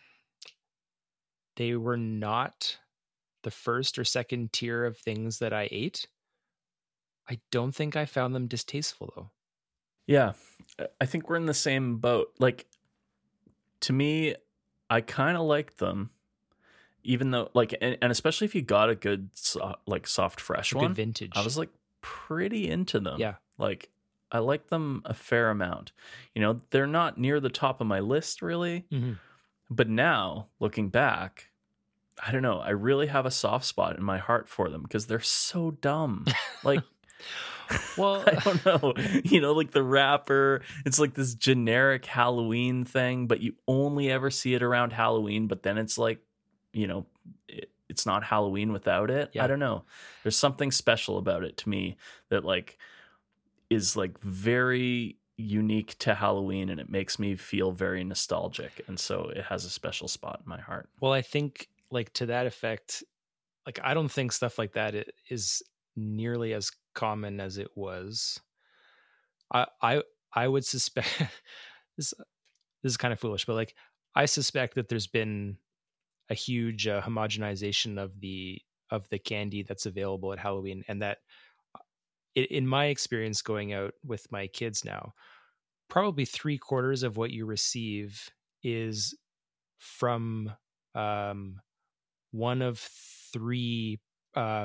A: they were not the first or second tier of things that I ate. I don't think I found them distasteful though.
B: Yeah, I think we're in the same boat. Like, to me, I kind of liked them, even though, like, and, and especially if you got a good, so, like, soft, fresh
A: a
B: one,
A: good vintage.
B: I was like pretty into them.
A: Yeah,
B: like I like them a fair amount. You know, they're not near the top of my list really,
A: Mm-hmm.
B: but now looking back, I don't know, I really have a soft spot in my heart for them because they're so dumb. Like,
A: Well,
B: I don't know, you know, like the wrapper, it's like this generic Halloween thing, but you only ever see it around Halloween, but then it's like, you know, it, it's not Halloween without it.
A: Yeah.
B: I don't know. There's something special about it to me that like is like very unique to Halloween, and it makes me feel very nostalgic. And so it has a special spot in my heart.
A: well, I think like to that effect, like I don't think stuff like that i- is nearly as common as it was. I I I would suspect this this is kind of foolish, but like I suspect that there's been a huge uh, homogenization of the of the candy that's available at Halloween, and that i- in my experience going out with my kids now, probably three quarters of what you receive is from um, one of three uh,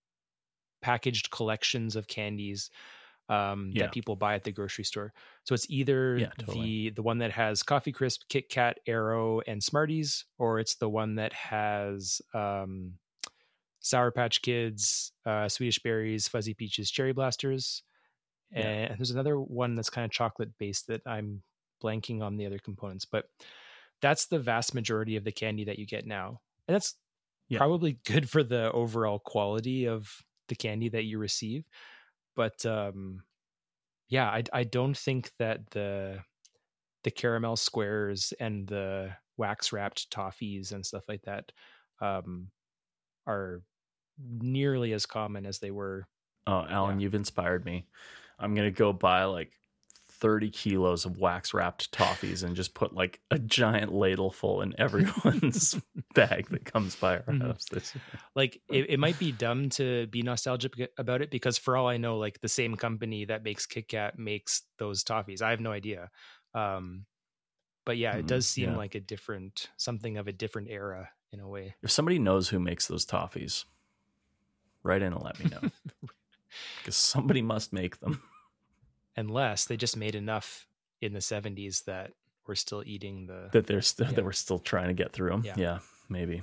A: packaged collections of candies um,
B: Yeah.
A: that people buy at the grocery store. So it's either
B: Yeah, totally.
A: the the one that has Coffee Crisp, Kit Kat, Aero, and Smarties, or it's the one that has um, Sour Patch Kids, uh, Swedish Berries, Fuzzy Peaches, Cherry Blasters,
B: Yeah.
A: and there's another one that's kind of chocolate based that I'm blanking on the other components, but that's the vast majority of the candy that you get now, and that's
B: Yeah.
A: probably good for the overall quality of the candy that you receive. But um, yeah, I I don't think that the the caramel squares and the wax wrapped toffees and stuff like that um, are nearly as common as they were.
B: Oh, Alan,
A: Yeah.
B: you've inspired me. I'm going to go buy like thirty kilos of wax wrapped toffees and just put like a giant ladle full in everyone's bag that comes by our
A: Mhm.
B: house this year.
A: Like it, it might be dumb to be nostalgic about it because for all I know, like the same company that makes Kit Kat makes those toffees. I have no idea. Um, but yeah, it
B: Mm,
A: does seem
B: yeah.
A: like a different, something of a different era in a way.
B: If somebody knows who makes those toffees, write in and let me know. Because somebody must make them.
A: Unless they just made enough in the seventies that we're still eating the.
B: That they're still
A: Yeah.
B: that we're still trying to get through them.
A: Yeah.
B: Yeah, maybe.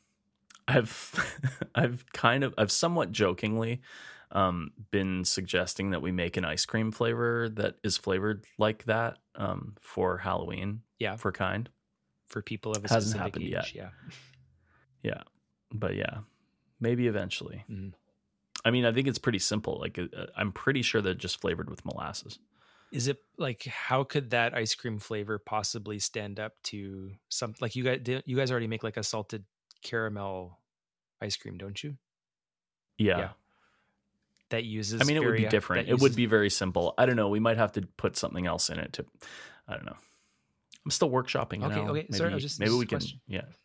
B: I've I've kind of I've somewhat jokingly um, been suggesting that we make an ice cream flavor that is flavored like that um, for Halloween.
A: Yeah.
B: For kind.
A: For people of a
B: Hasn't
A: specific
B: happened
A: age.
B: yet.
A: Yeah.
B: Yeah, but yeah, maybe eventually.
A: Mhm.
B: I mean, I think it's pretty simple. Like, uh, I'm pretty sure they're just flavored with molasses.
A: Is it like how could that ice cream flavor possibly stand up to some like you guys you guys already make like a salted caramel ice cream, don't you?
B: Yeah.
A: Yeah. That uses
B: I mean, it would
A: very-
B: be different.
A: that
B: It would
A: uses-
B: be very simple. I don't know. We might have to put something else in it to, I don't know. I'm still workshopping. You
A: Okay,
B: know?
A: okay.
B: Maybe,
A: Sorry, I was just-
B: maybe
A: just
B: we
A: a
B: can.
A: question.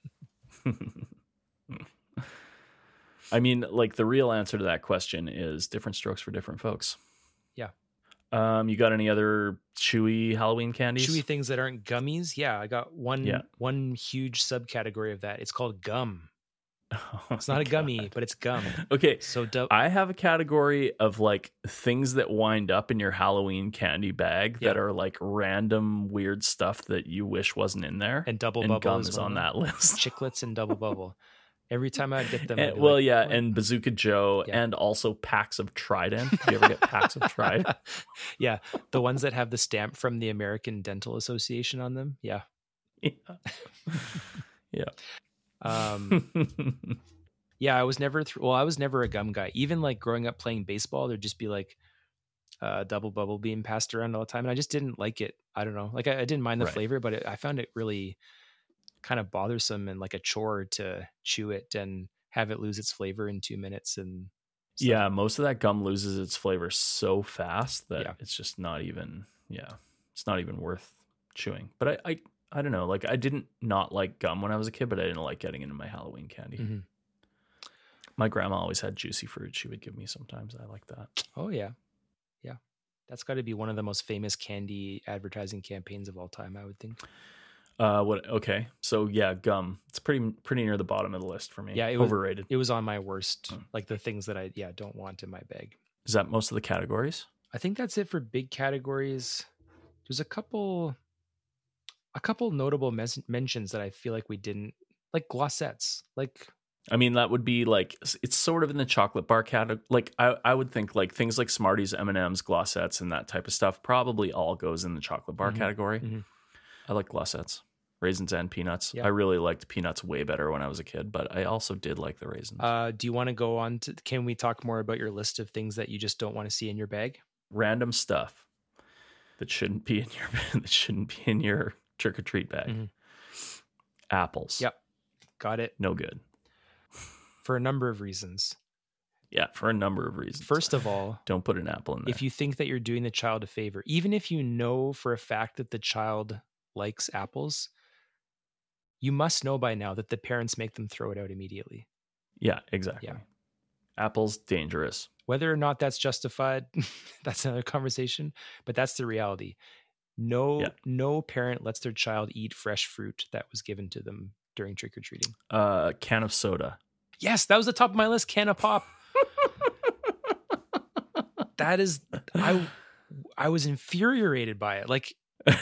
B: Yeah. I mean, like the real answer to that question is different strokes for different folks.
A: Yeah.
B: Um, you got any other chewy Halloween candies?
A: chewy things that aren't gummies. Yeah, I got one
B: Yeah.
A: one huge subcategory of that. It's called gum.
B: Oh
A: It's
B: my
A: not a gummy,
B: God.
A: but it's gum.
B: Okay.
A: So du-
B: I have a category of like things that wind up in your Halloween candy bag that
A: Yeah.
B: are like random weird stuff that you wish wasn't in there.
A: and double
B: and
A: bubble
B: gum
A: is
B: is
A: one
B: on
A: of them.
B: that list.
A: Chiclets and double bubble. Every time I get them, I'd
B: And-
A: be
B: well,
A: like,
B: yeah,
A: "What?"
B: and Bazooka Joe,
A: Yeah.
B: and also packs of Trident. Do you ever get packs of Trident?
A: Yeah, the ones that have the stamp from the American Dental Association on them. Yeah.
B: Yeah.
A: Um, yeah, I was never th- well, I was never a gum guy. Even like growing up playing baseball, there'd just be like uh, double bubble being passed around all the time, and I just didn't like it. I don't know, like I, I didn't mind the
B: Right.
A: flavor, but it, I found it really kind of bothersome and like a chore to chew it and have it lose its flavor in two minutes. And stuff.
B: Yeah, most of that gum loses its flavor so fast that
A: Yeah.
B: it's just not even, yeah, it's not even worth chewing. But I, I, I don't know. Like, I didn't not like gum when I was a kid, but I didn't like getting into my Halloween candy.
A: Mhm.
B: My grandma always had juicy fruit. She would give me sometimes. I like that.
A: Oh yeah, yeah, that's got to be one of the most famous candy advertising campaigns of all time, I would think.
B: Uh, what? Okay, so yeah, gum. It's pretty pretty near the bottom of the list for me.
A: Yeah, it was-
B: overrated.
A: It was on my worst,
B: Oh.
A: like the things that I yeah don't want in my bag.
B: Is that most of the categories?
A: I think that's it for big categories. There's a couple, a couple notable mes- mentions that I feel like we didn't, like glossettes. Like,
B: I mean, that would be like, it's sort of in the chocolate bar category. Like, I, I would think like things like Smarties, M and M's, glossettes, and that type of stuff probably all goes in the chocolate bar
A: Mhm,
B: category.
A: mhm.
B: I like glossettes, raisins and peanuts.
A: Yeah.
B: I really liked peanuts way better when I was a kid, but I also did like the raisins.
A: Uh, do you want to go on to? Can we talk more about your list of things that you just don't want to see in your bag?
B: Random stuff that shouldn't be in your that shouldn't be in your trick or treat bag.
A: Mhm.
B: Apples.
A: Yep, got it.
B: No good.
A: For a number of reasons.
B: Yeah, for a number of reasons.
A: First of all,
B: don't put an apple in there.
A: if you think that you're doing the child a favor, even if you know for a fact that the child likes apples, you must know by now that the parents make them throw it out immediately.
B: Yeah, exactly.
A: Yeah.
B: Apples, dangerous.
A: Whether or not that's justified, that's another conversation, but that's the reality. No,
B: Yeah.
A: no parent lets their child eat fresh fruit that was given to them during trick-or-treating.
B: Uh, can of soda.
A: Yes, that was the top of my list. Can of pop. That is, I, I was infuriated by it. Like,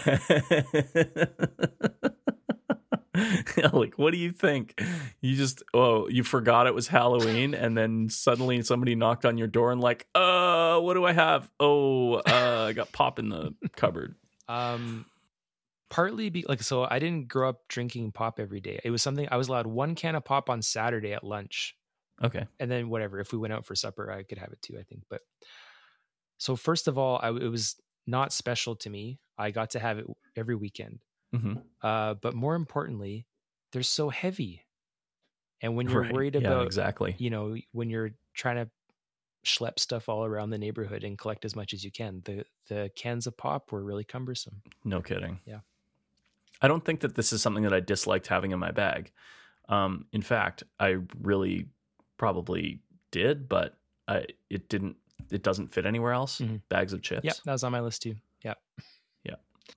B: like, what do you think? You just, oh, you forgot it was Halloween, and then suddenly somebody knocked on your door and like, uh, what do I have? Oh, uh, I got pop in the cupboard.
A: um, partly be like, so I didn't grow up drinking pop every day. It was something I was allowed one can of pop on Saturday at lunch.
B: Okay.
A: And then whatever, if we went out for supper, I could have it too, I think. But so first of all, I, it was not special to me. I got to have it every weekend.
B: Mm-hmm.
A: Uh, but more importantly, they're so heavy. And when you're
B: Right.
A: worried
B: Yeah,
A: about,
B: exactly.
A: you know, when you're trying to schlep stuff all around the neighborhood and collect as much as you can, the, the cans of pop were really cumbersome.
B: No kidding.
A: Yeah.
B: I don't think that this is something that I disliked having in my bag. Um, in fact, I really probably did, but I, it didn't, it doesn't fit anywhere else.
A: Mhm.
B: Bags of chips.
A: Yeah, that was on my list too. Yeah.
B: Yeah.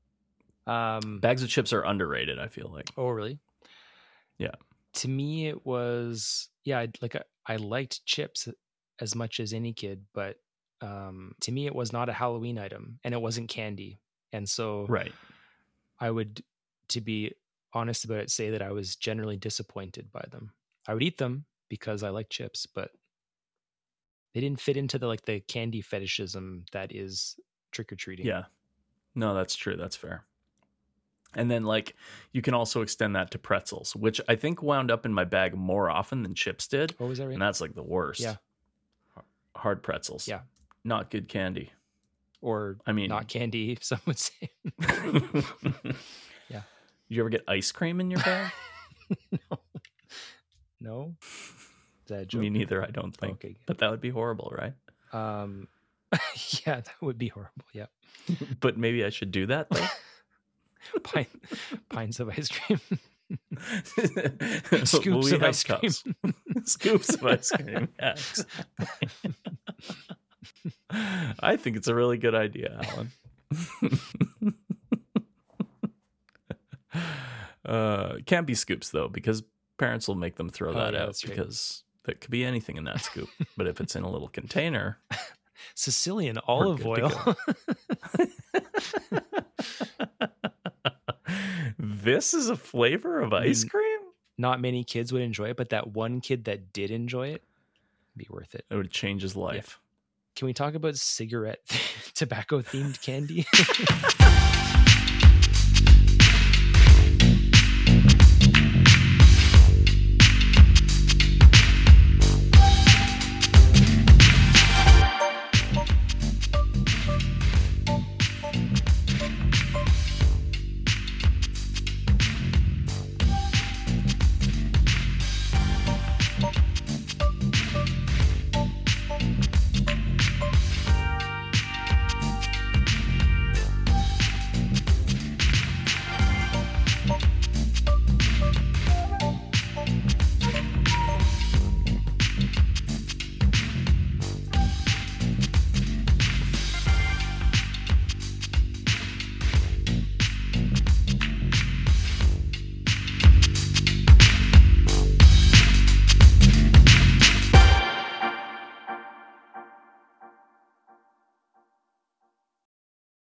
A: Um,
B: Bags of chips are underrated, I feel like.
A: oh, really?
B: Yeah.
A: To me, it was, yeah, I, like I, I liked chips as much as any kid, but um, to me, it was not a Halloween item and it wasn't candy. And so
B: Right.
A: I would, to be honest about it, say that I was generally disappointed by them. I would eat them because I like chips, but they didn't fit into the like the candy fetishism that is trick-or-treating.
B: Yeah. No, that's true. That's fair. And then like you can also extend that to pretzels, which I think wound up in my bag more often than chips did.
A: Oh, was that right?
B: And that's like the worst.
A: Yeah.
B: Hard pretzels.
A: Yeah.
B: Not good candy.
A: Or
B: I mean,
A: not candy, some would say. Yeah.
B: You ever get ice cream in your bag?
A: No. No? Is that a joke?
B: Me neither, I don't think.
A: Okay.
B: But that would be horrible, right?
A: Um, yeah, that would be horrible. Yeah.
B: But maybe I should do that though.
A: Pine, pints of ice cream.
B: Will
A: Scoops
B: we
A: of
B: have
A: ice cream.
B: cups? Scoops of ice cream. Yeah, exactly. I think it's a really good idea, Alan. uh, can't be scoops though, because parents will make them throw
A: Oh,
B: that
A: yeah,
B: out
A: that's right.
B: because there could be anything in that scoop. But if it's in a little container,
A: Sicilian olive
B: good to
A: oil.
B: this is a flavor of ice
A: Mm.
B: cream?
A: Not many kids would enjoy it, but that one kid that did enjoy it, be worth it.
B: It would change his life.
A: Can we talk about cigarette tobacco themed candy?